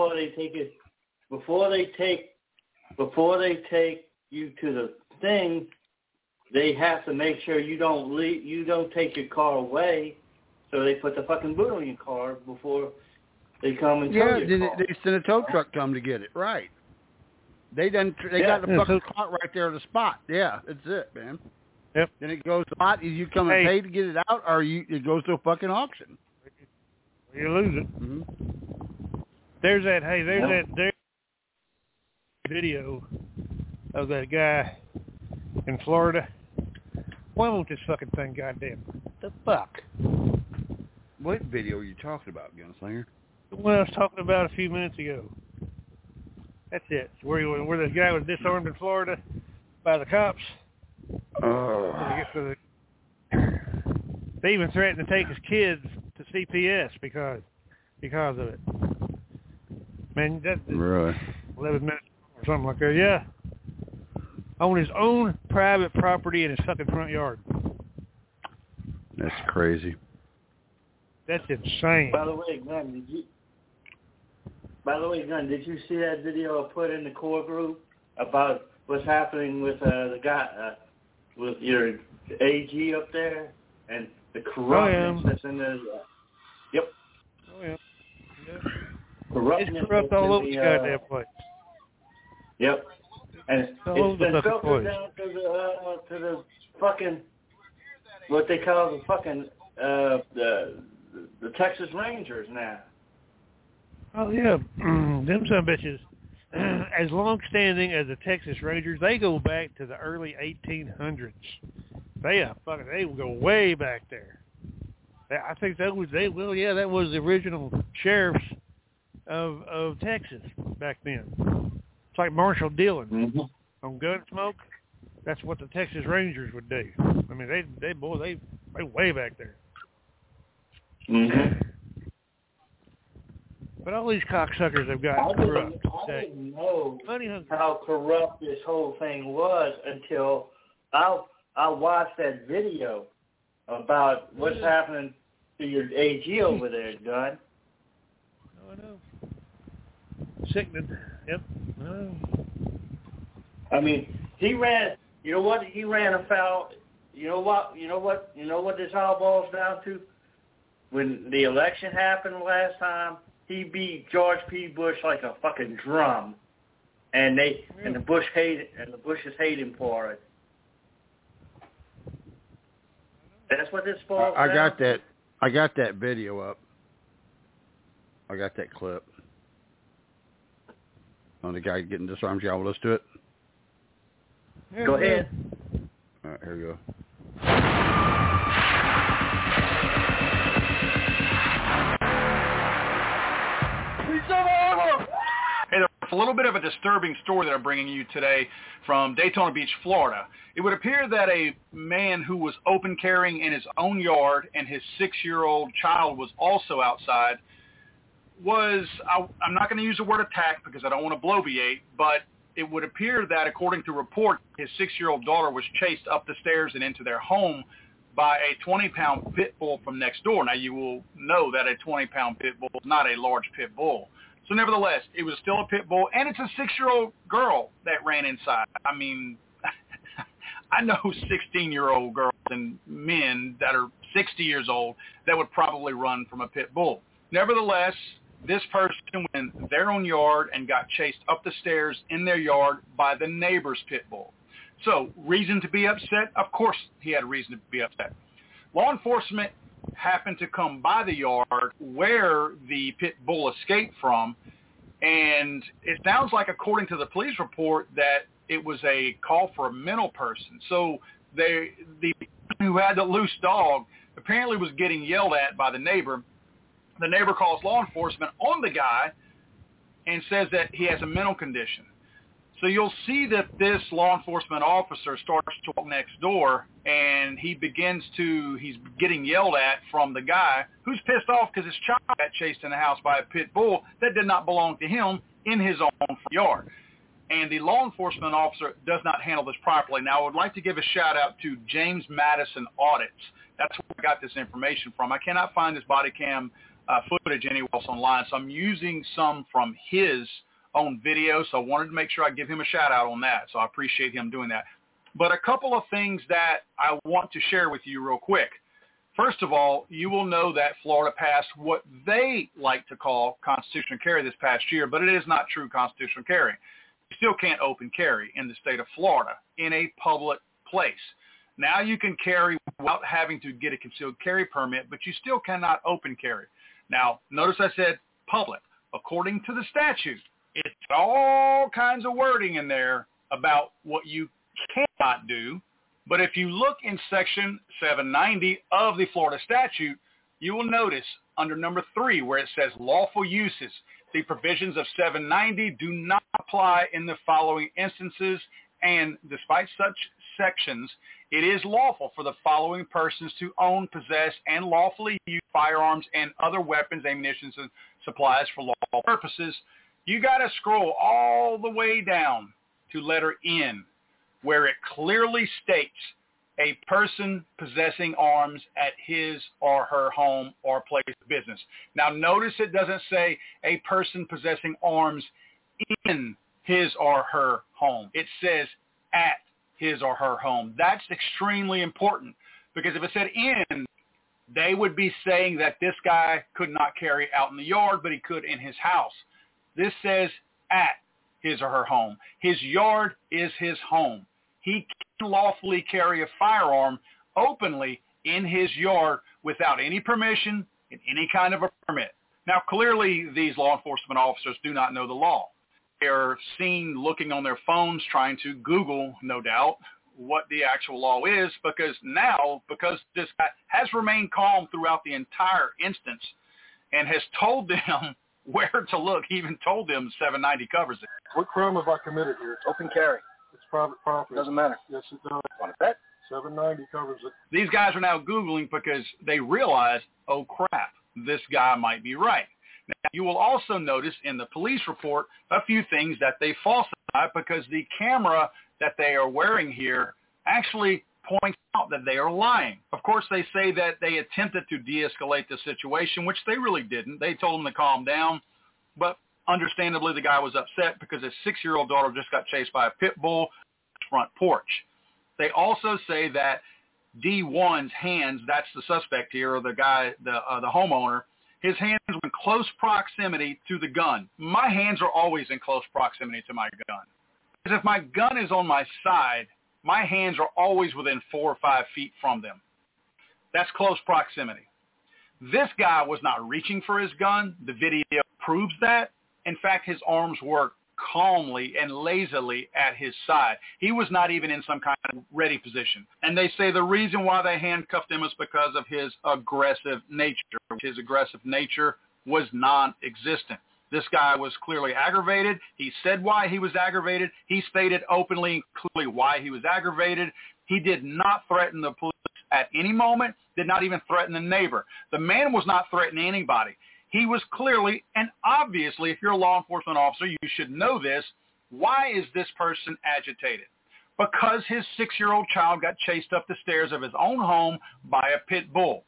take you to the thing, they have to make sure you don't take your car away. So they put the fucking boot on your car before they come and tow your car. They send a tow truck come to get it. Right. They got the fucking cart right there on the spot. Yeah, that's it, man. Yep. Then it goes to lot. You come and pay to get it out, or it goes to a fucking auction. You lose it. Mm-hmm. There's that video of that guy in Florida. Why won't this fucking thing, goddamn? The fuck? What video are you talking about, Gunslinger? The one I was talking about a few minutes ago. That's it. Where this guy was disarmed in Florida by the cops. They even threatened to take his kids to CPS because of it. Man, that's right. 11 minutes or something like that. Yeah. On his own private property in his fucking front yard. That's crazy. That's insane. By the way, Glenn, did you see that video I put in the core group about what's happening with the guy with your AG up there and the corruptness that's in there? Yep. Oh yeah. Corruptness it's corrupt all over the goddamn place. Yep. And it's been filtered down to the fucking what they call the fucking the Texas Rangers now. Oh yeah, them some bitches. As long-standing as the Texas Rangers, they go back to the early 1800s. They will go way back there. I think that was that was the original sheriffs of Texas back then. It's like Marshall Dillon on Gunsmoke. That's what the Texas Rangers would do. I mean, they way back there. Mm-hmm. But all these cocksuckers have gotten corrupt. I didn't know how corrupt this whole thing was until I watched that video about what's happening to your AG over there, Gunn. Oh, I know. Sickening. Yep. Oh. I mean, he ran. You know what? He ran afoul. You know what this all boils down to? When the election happened last time, he beat George P. Bush like a fucking drum, and the Bushes hate him for it. That's what this boils down to. I got that video up. I got that clip on the guy getting disarmed. Y'all let's do it. Go ahead. All right, here we go. Hey, there's a little bit of a disturbing story that I'm bringing you today from Daytona Beach, Florida. It would appear that a man who was open carrying in his own yard and his 6-year-old child was also outside I'm not going to use the word attack because I don't want to bloviate, but it would appear that according to report, his 6-year-old daughter was chased up the stairs and into their home by a 20-pound pit bull from next door. Now, you will know that a 20-pound pit bull is not a large pit bull. So nevertheless, it was still a pit bull, and it's a 6-year-old girl that ran inside. I mean, I know 16-year-old girls and men that are 60 years old that would probably run from a pit bull. Nevertheless, this person went in their own yard and got chased up the stairs in their yard by the neighbor's pit bull. So, reason to be upset? Of course he had a reason to be upset. Law enforcement happened to come by the yard where the pit bull escaped from, and it sounds like, according to the police report, that it was a call for a mental person. So the who had the loose dog apparently was getting yelled at by the neighbor. The neighbor calls law enforcement on the guy and says that he has a mental condition. So you'll see that this law enforcement officer starts to walk next door, and he's getting yelled at from the guy who's pissed off because his child got chased in the house by a pit bull that did not belong to him in his own yard. And the law enforcement officer does not handle this properly. Now, I would like to give a shout-out to James Madison Audits. That's where I got this information from. I cannot find this body cam footage anywhere else online, so I'm using some from his own video, so I wanted to make sure I give him a shout-out on that, so I appreciate him doing that. But a couple of things that I want to share with you real quick. First of all, you will know that Florida passed what they like to call constitutional carry this past year, but it is not true constitutional carry. You still can't open carry in the state of Florida in a public place. Now you can carry without having to get a concealed carry permit, but you still cannot open carry. Now, notice I said public. According to the statute, it's all kinds of wording in there about what you cannot do. But if you look in Section 790 of the Florida statute, you will notice under number 3 where it says lawful uses, the provisions of 790 do not apply in the following instances, and despite such sections, it is lawful for the following persons to own, possess, and lawfully use firearms and other weapons, ammunition, and supplies for lawful purposes. You got to scroll all the way down to letter N, where it clearly states a person possessing arms at his or her home or place of business. Now, notice it doesn't say a person possessing arms in his or her home. It says at his or her home. That's extremely important, because if it said in, they would be saying that this guy could not carry out in the yard, but he could in his house. This says at his or her home. His yard is his home. He can lawfully carry a firearm openly in his yard without any permission and any kind of a permit. Now, clearly, these law enforcement officers do not know the law. They are seen looking on their phones, trying to Google, no doubt, what the actual law is, because this guy has remained calm throughout the entire instance and has told them where to look. He even told them 790 covers it. What crime have I committed here? Open carry. It's private property. Doesn't matter. Yes, it does. Want to bet? 790 covers it. These guys are now Googling because they realize, oh, crap, this guy might be right. Now, you will also notice in the police report a few things that they falsify, because the camera that they are wearing here actually points out that they are lying. Of course, they say that they attempted to de-escalate the situation, which they really didn't. They told him to calm down, but understandably, the guy was upset because his 6-year-old daughter just got chased by a pit bull on his front porch. They also say that D1's hands, that's the suspect here, or the guy, the homeowner, his hands were in close proximity to the gun. My hands are always in close proximity to my gun. Because if my gun is on my side, my hands are always within 4 or 5 feet from them. That's close proximity. This guy was not reaching for his gun. The video proves that. In fact, his arms were calmly and lazily at his side. He was not even in some kind of ready position. And they say the reason why they handcuffed him is because of his aggressive nature. His aggressive nature was non-existent. This guy was clearly aggravated. He said why he was aggravated. He stated openly and clearly why he was aggravated. He did not threaten the police at any moment, did not even threaten the neighbor. The man was not threatening anybody. He was clearly, and obviously, if you're a law enforcement officer, you should know this. Why is this person agitated? Because his 6-year-old child got chased up the stairs of his own home by a pit bull.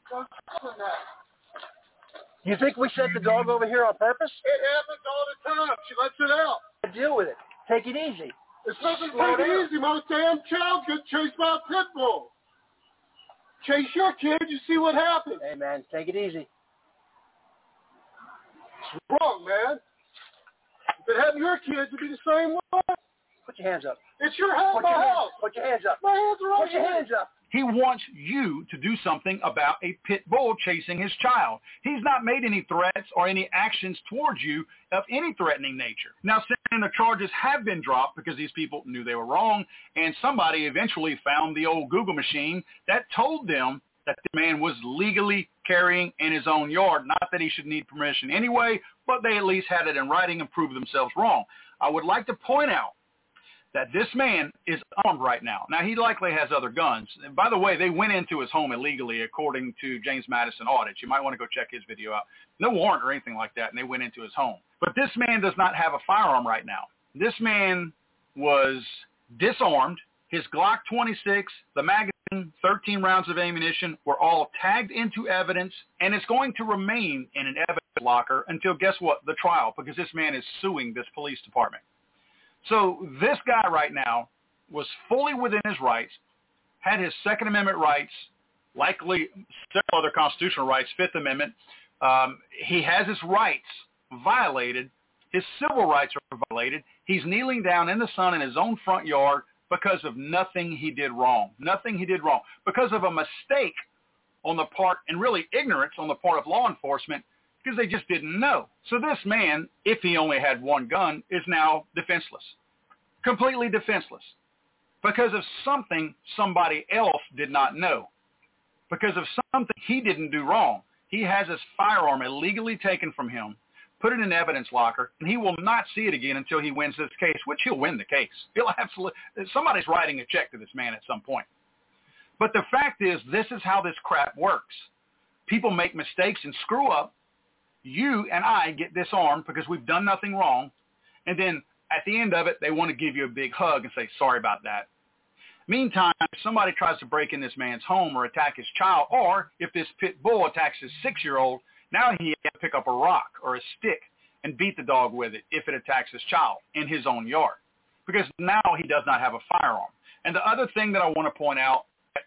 You think we sent the dog over here on purpose? It happens all the time. She lets it out. Deal with it. Take it easy. It's nothing to take it easy. My damn child got chased by a pit bull. Chase your kid, you see what happens. Hey, man, take it easy. It's wrong, man. If it happened to your kids, it'd be the same way. Put your hands up. It's your house, my house. Put your hands up. My hands are right Put your hands up. He wants you to do something about a pit bull chasing his child. He's not made any threats or any actions towards you of any threatening nature. Now, saying the charges have been dropped because these people knew they were wrong, and somebody eventually found the old Google machine that told them that the man was legally carrying in his own yard. Not that he should need permission anyway, but they at least had it in writing and proved themselves wrong. I would like to point out that this man is armed right now. Now, he likely has other guns. And by the way, they went into his home illegally, according to James Madison Audits. You might want to go check his video out. No warrant or anything like that, and they went into his home. But this man does not have a firearm right now. This man was disarmed. His Glock 26, the magazine, 13 rounds of ammunition were all tagged into evidence, and it's going to remain in an evidence locker until, guess what, the trial, because this man is suing this police department. So this guy right now was fully within his rights, had his Second Amendment rights, likely several other constitutional rights, Fifth Amendment. He has his rights violated. His civil rights are violated. He's kneeling down in the sun in his own front yard because of nothing he did wrong. Nothing he did wrong. Because of a mistake on the part, and really ignorance on the part of law enforcement, because they just didn't know. So this man, if he only had one gun, is now defenseless, completely defenseless, because of something somebody else did not know, because of something he didn't do wrong. He has his firearm illegally taken from him, put it in an evidence locker, and he will not see it again until he wins this case, which he'll win the case. He'll absolutely, somebody's writing a check to this man at some point. But the fact is, this is how this crap works. People make mistakes and screw up. You and I get disarmed because we've done nothing wrong. And then at the end of it, they want to give you a big hug and say, sorry about that. Meantime, if somebody tries to break in this man's home or attack his child, or if this pit bull attacks his 6-year-old, now he has to pick up a rock or a stick and beat the dog with it if it attacks his child in his own yard, because now he does not have a firearm. And the other thing that I want to point out,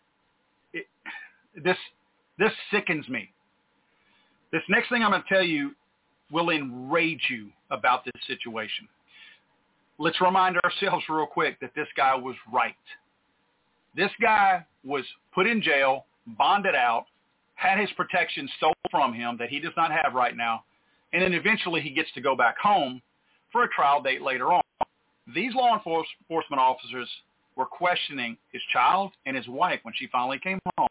this sickens me. This next thing I'm going to tell you will enrage you about this situation. Let's remind ourselves real quick that this guy was right. This guy was put in jail, bonded out, had his protection stolen from him that he does not have right now, and then eventually he gets to go back home for a trial date later on. These law enforcement officers were questioning his child and his wife when she finally came home.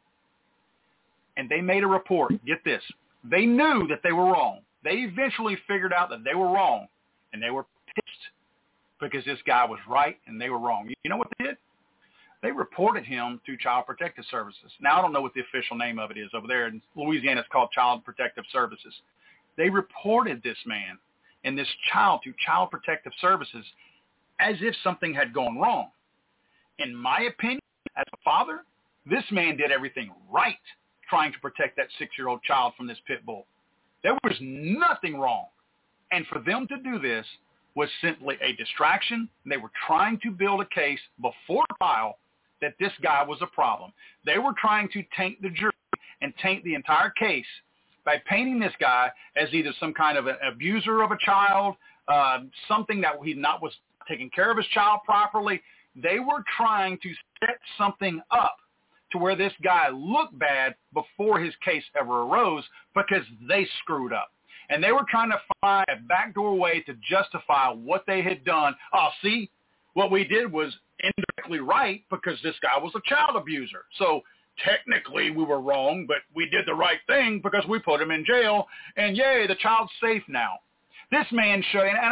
And they made a report. Get this. They knew that they were wrong. They eventually figured out that they were wrong, and they were pissed because this guy was right and they were wrong. You know what they did? They reported him to Child Protective Services. Now, I don't know what the official name of it is over there. In Louisiana, it's called Child Protective Services. They reported this man and this child to Child Protective Services as if something had gone wrong. In my opinion, as a father, this man did everything right trying to protect that 6-year-old child from this pit bull. There was nothing wrong. And for them to do this was simply a distraction. They were trying to build a case before trial that this guy was a problem. They were trying to taint the jury and taint the entire case by painting this guy as either some kind of an abuser of a child, something that he was taking care of his child properly. They were trying to set something up to where this guy looked bad before his case ever arose because they screwed up. And they were trying to find a backdoor way to justify what they had done. Oh, see, what we did was indirectly right because this guy was a child abuser. So technically we were wrong, but we did the right thing because we put him in jail. And yay, the child's safe now. This man showed, and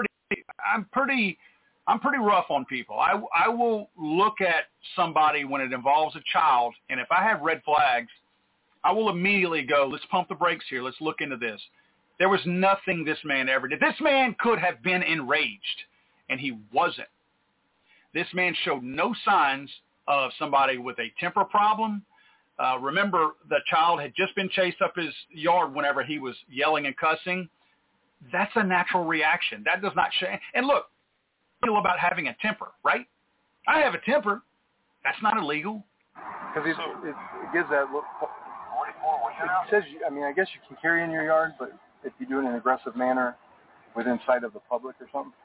I'm pretty rough on people. I will look at somebody when it involves a child, and if I have red flags, I will immediately go, let's pump the brakes here. Let's look into this. There was nothing this man ever did. This man could have been enraged, and he wasn't. This man showed no signs of somebody with a temper problem. Remember, the child had just been chased up his yard whenever he was yelling and cussing. That's a natural reaction. That does not show. And look, feel about having a temper, right? I have a temper. That's not illegal. Because it gives that look. It says, I guess you can carry in your yard, but if you do it in an aggressive manner within sight of the public or something?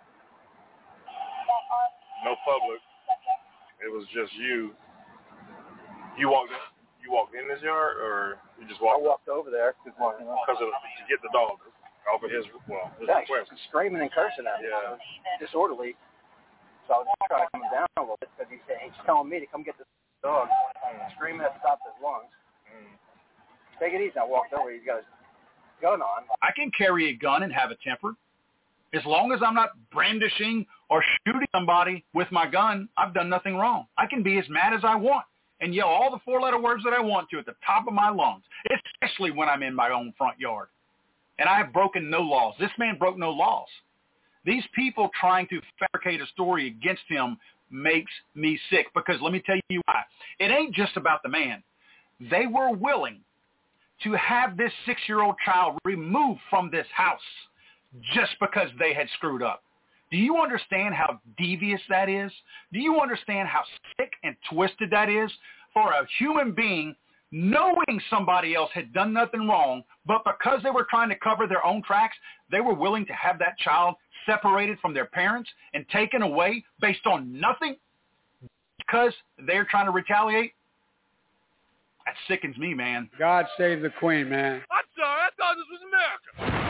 No public. It was just you. You walked in this yard, or you just walked? I walked over there to get the dog off of his request. Screaming and cursing at me. Yeah. Disorderly. So I was trying to come down a little bit because he's telling me to come get this dog, screaming at the top of his lungs. Take it easy. I walked over. He's got his gun on. I can carry a gun and have a temper. As long as I'm not brandishing or shooting somebody with my gun, I've done nothing wrong. I can be as mad as I want and yell all the 4-letter words that I want to at the top of my lungs, especially when I'm in my own front yard. And I have broken no laws. This man broke no laws. These people trying to fabricate a story against him makes me sick, because let me tell you why. It ain't just about the man. They were willing to have this 6-year-old child removed from this house just because they had screwed up. Do you understand how devious that is? Do you understand how sick and twisted that is for a human being knowing somebody else had done nothing wrong, but because they were trying to cover their own tracks, they were willing to have that child separated from their parents and taken away based on nothing because they're trying to retaliate? That sickens me, man. God save the Queen, man. I'm sorry. I thought this was America.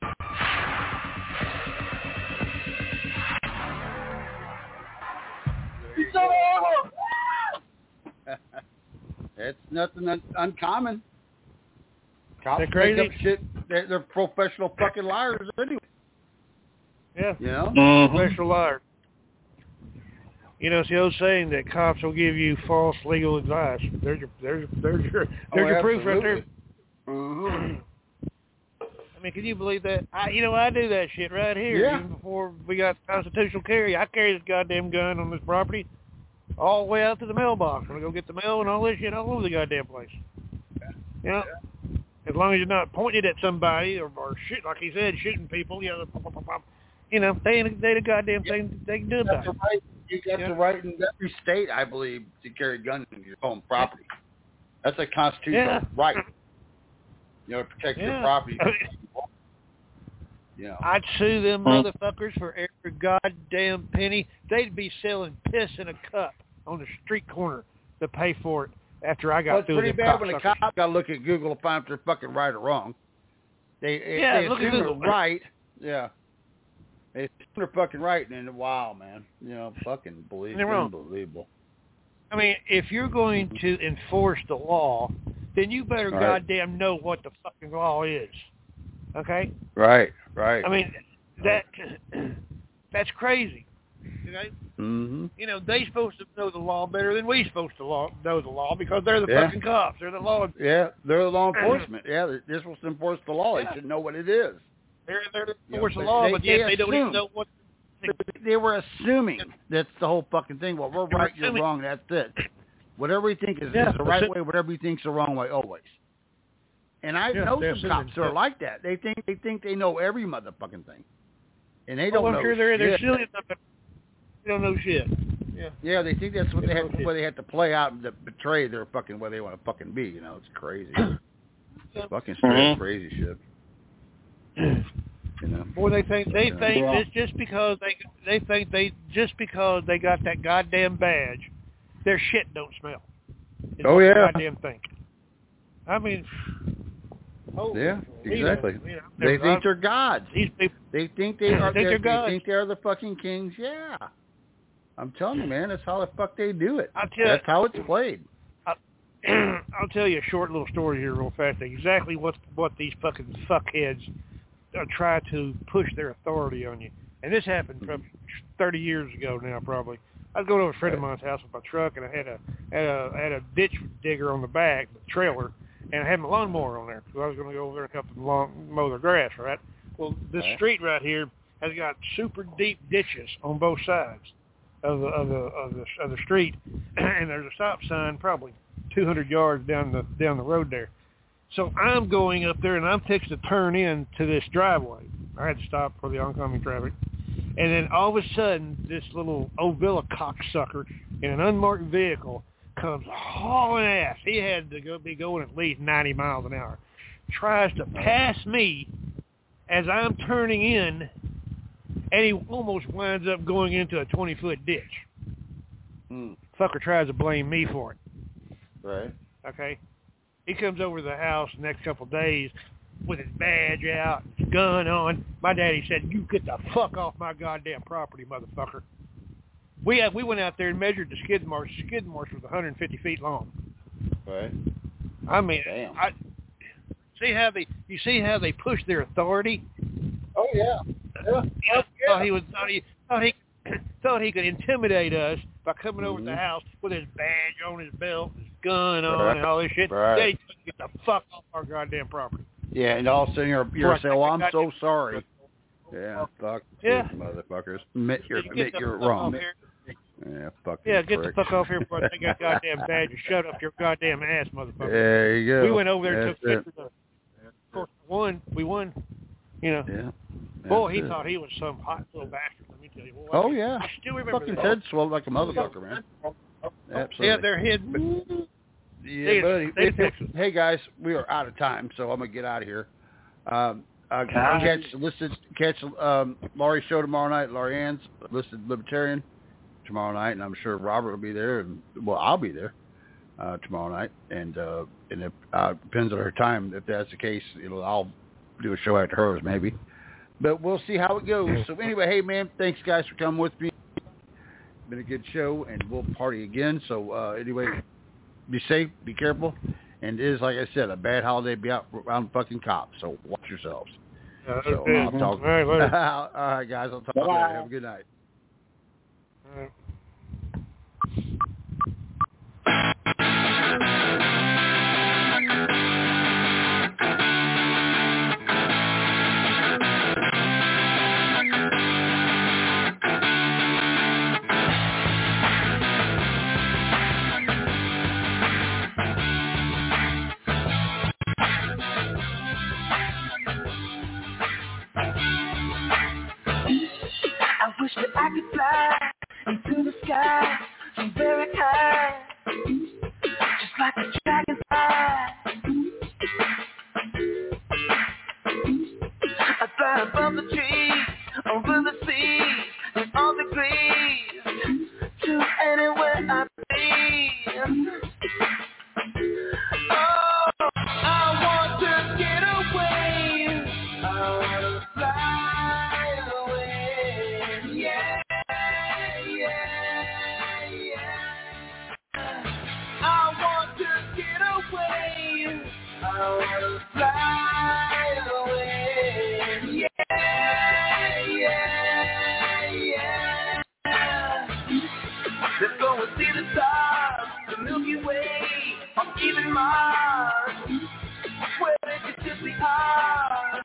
It's nothing uncommon. Cops They're crazy. make up shit. They're professional fucking liars anyway. Yeah. You know? Professional liars. You know, it's the old saying that cops will give you false legal advice. There's your proof right there. Mm-hmm. I mean, can you believe that? I do that shit right here. Yeah. Even before we got constitutional carry, I carry this goddamn gun on this property. all the way out to the mailbox. When I go get the mail and all this shit all over the goddamn place. You know, as long as you're not pointing it at somebody or shoot, like he said, shooting people. You know, they ain't a goddamn thing they can do about it. You got the right in every state, I believe, to carry a gun in your own property. That's a constitutional right. You know, to protect your property. You know. I'd sue them motherfuckers for every goddamn penny. They'd be selling piss in a cup on the street corner to pay for it after I got through. It's pretty bad when the cops got to look at Google to find if they're fucking right or wrong. They assume they're right. Yeah. They assume they're fucking right, and then, wow, man. You know, fucking unbelievable. I mean, if you're going to enforce the law, then you better goddamn know what the fucking law is. Okay? Right. I mean, that's crazy. Okay? Mm-hmm. You know, they supposed to know the law better than we supposed to know the law because they're the fucking cops. They're the law. Yeah, they're the law enforcement. Yeah, they're supposed to enforce the law. They should know what it is. They're enforce the law, but yet they don't even know what. They were assuming that's the whole fucking thing. Well, we're right, you're wrong. That's it. Whatever we think is the right way, whatever we think's the wrong way, always. And I know some cops who are like that. They think they know every motherfucking thing, and they don't know. I'm sure they're silly enough. They don't know shit. Yeah, they think that's what they have to play out and to betray their fucking where they want to fucking be. You know, it's crazy. It's fucking straight crazy shit. You know. Boy, they think it's just because they think they got that goddamn badge, their shit don't smell. It's the goddamn thing. I mean. Yeah, exactly. You know, they think they're gods. They think they are. They think they are the fucking kings. Yeah, I'm telling you, man. That's how the fuck they do it. That's how it's played. I'll tell you a short little story here, real fast. Exactly what these fucking fuckheads try to push their authority on you. And this happened from 30 years ago now, probably. I was going over to a friend of mine's house with my truck, and I had a ditch digger on the back, the trailer. And I had my lawnmower on there because I was going to go over there and help them mow their grass, right? Well, this street right here has got super deep ditches on both sides of the street, and there's a stop sign probably 200 yards down the road there. So I'm going up there, and I'm fixing to turn in to this driveway. I had to stop for the oncoming traffic. And then all of a sudden, this little Ovilla cocksucker in an unmarked vehicle comes hauling ass. He had to be going at least 90 miles an hour. Tries to pass me as I'm turning in, and he almost winds up going into a 20-foot ditch. Fucker tries to blame me for it. Right. Okay. He comes over to the house the next couple of days with his badge out, his gun on. My daddy said, "You get the fuck off my goddamn property, motherfucker." We went out there and measured the skid marks. The skid marks was 150 feet long. Right. I mean, you see how they push their authority? Oh yeah. Thought he could intimidate us by coming over to the house with his badge on his belt, his gun on, and all this shit. Right. Then he couldn't get the fuck off our goddamn property. Yeah, and all of a sudden you're saying, "Well, I'm so sorry." Yeah, fuck these motherfuckers. Admit you're wrong. Yeah, fuck. Yeah, get the fuck off here before I take that goddamn badge and shut up your goddamn ass, motherfucker. There you go. We went over there and took pictures of it. Of course, we won. You know. Yeah. Boy, he thought he was some hot little bastard. Let me tell you. Well, yeah. I still remember fucking head swelled like a motherfucker, man. Absolutely. Yeah, their head. Yeah, buddy. Hey guys, we are out of time, so I'm gonna get out of here. Catch Laurie's show tomorrow night. Laurie Ann's Listed Libertarian tomorrow night, and I'm sure Robert will be there, and I'll be there tomorrow night, and if depends on her time. If that's the case, I'll do a show after hers maybe, but we'll see how it goes. So anyway, hey man, thanks guys for coming with me. Been a good show, and we'll party again. So anyway, be safe, be careful, and it is, like I said, a bad holiday. Be out around fucking cops, so watch yourselves. So I'll talk. All right, guys, I'll talk to you later. Have a good night. wanna fly away. Yeah, yeah, yeah. Let's go and see the stars, the Milky Way, or even Mars, where they could simply are.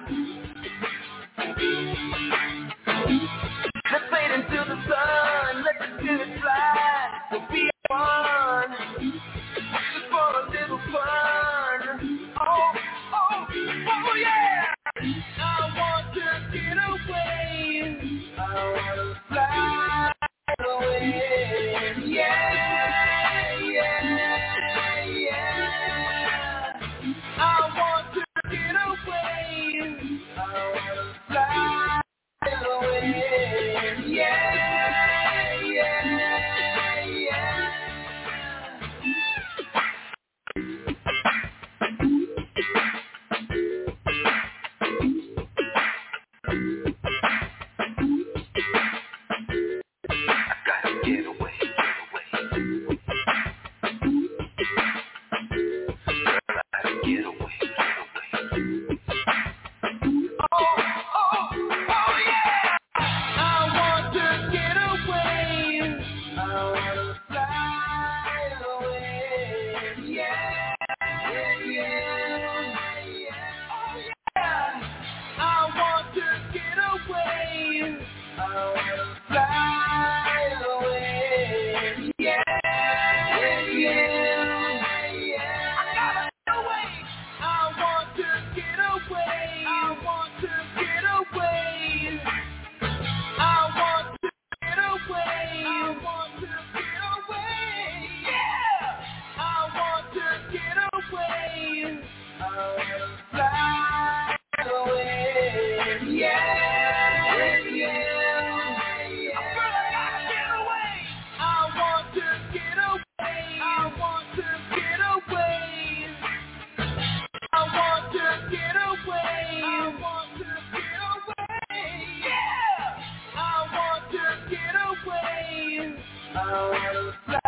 Let's fade into the sun, let the spirit fly. We'll be one, just for a little fun. Oh, oh, oh yeah! I want to get away. I want to fly away. Yeah, yeah, yeah. I want to get away. I want to fly away. Yeah, yeah, yeah. I wanna fly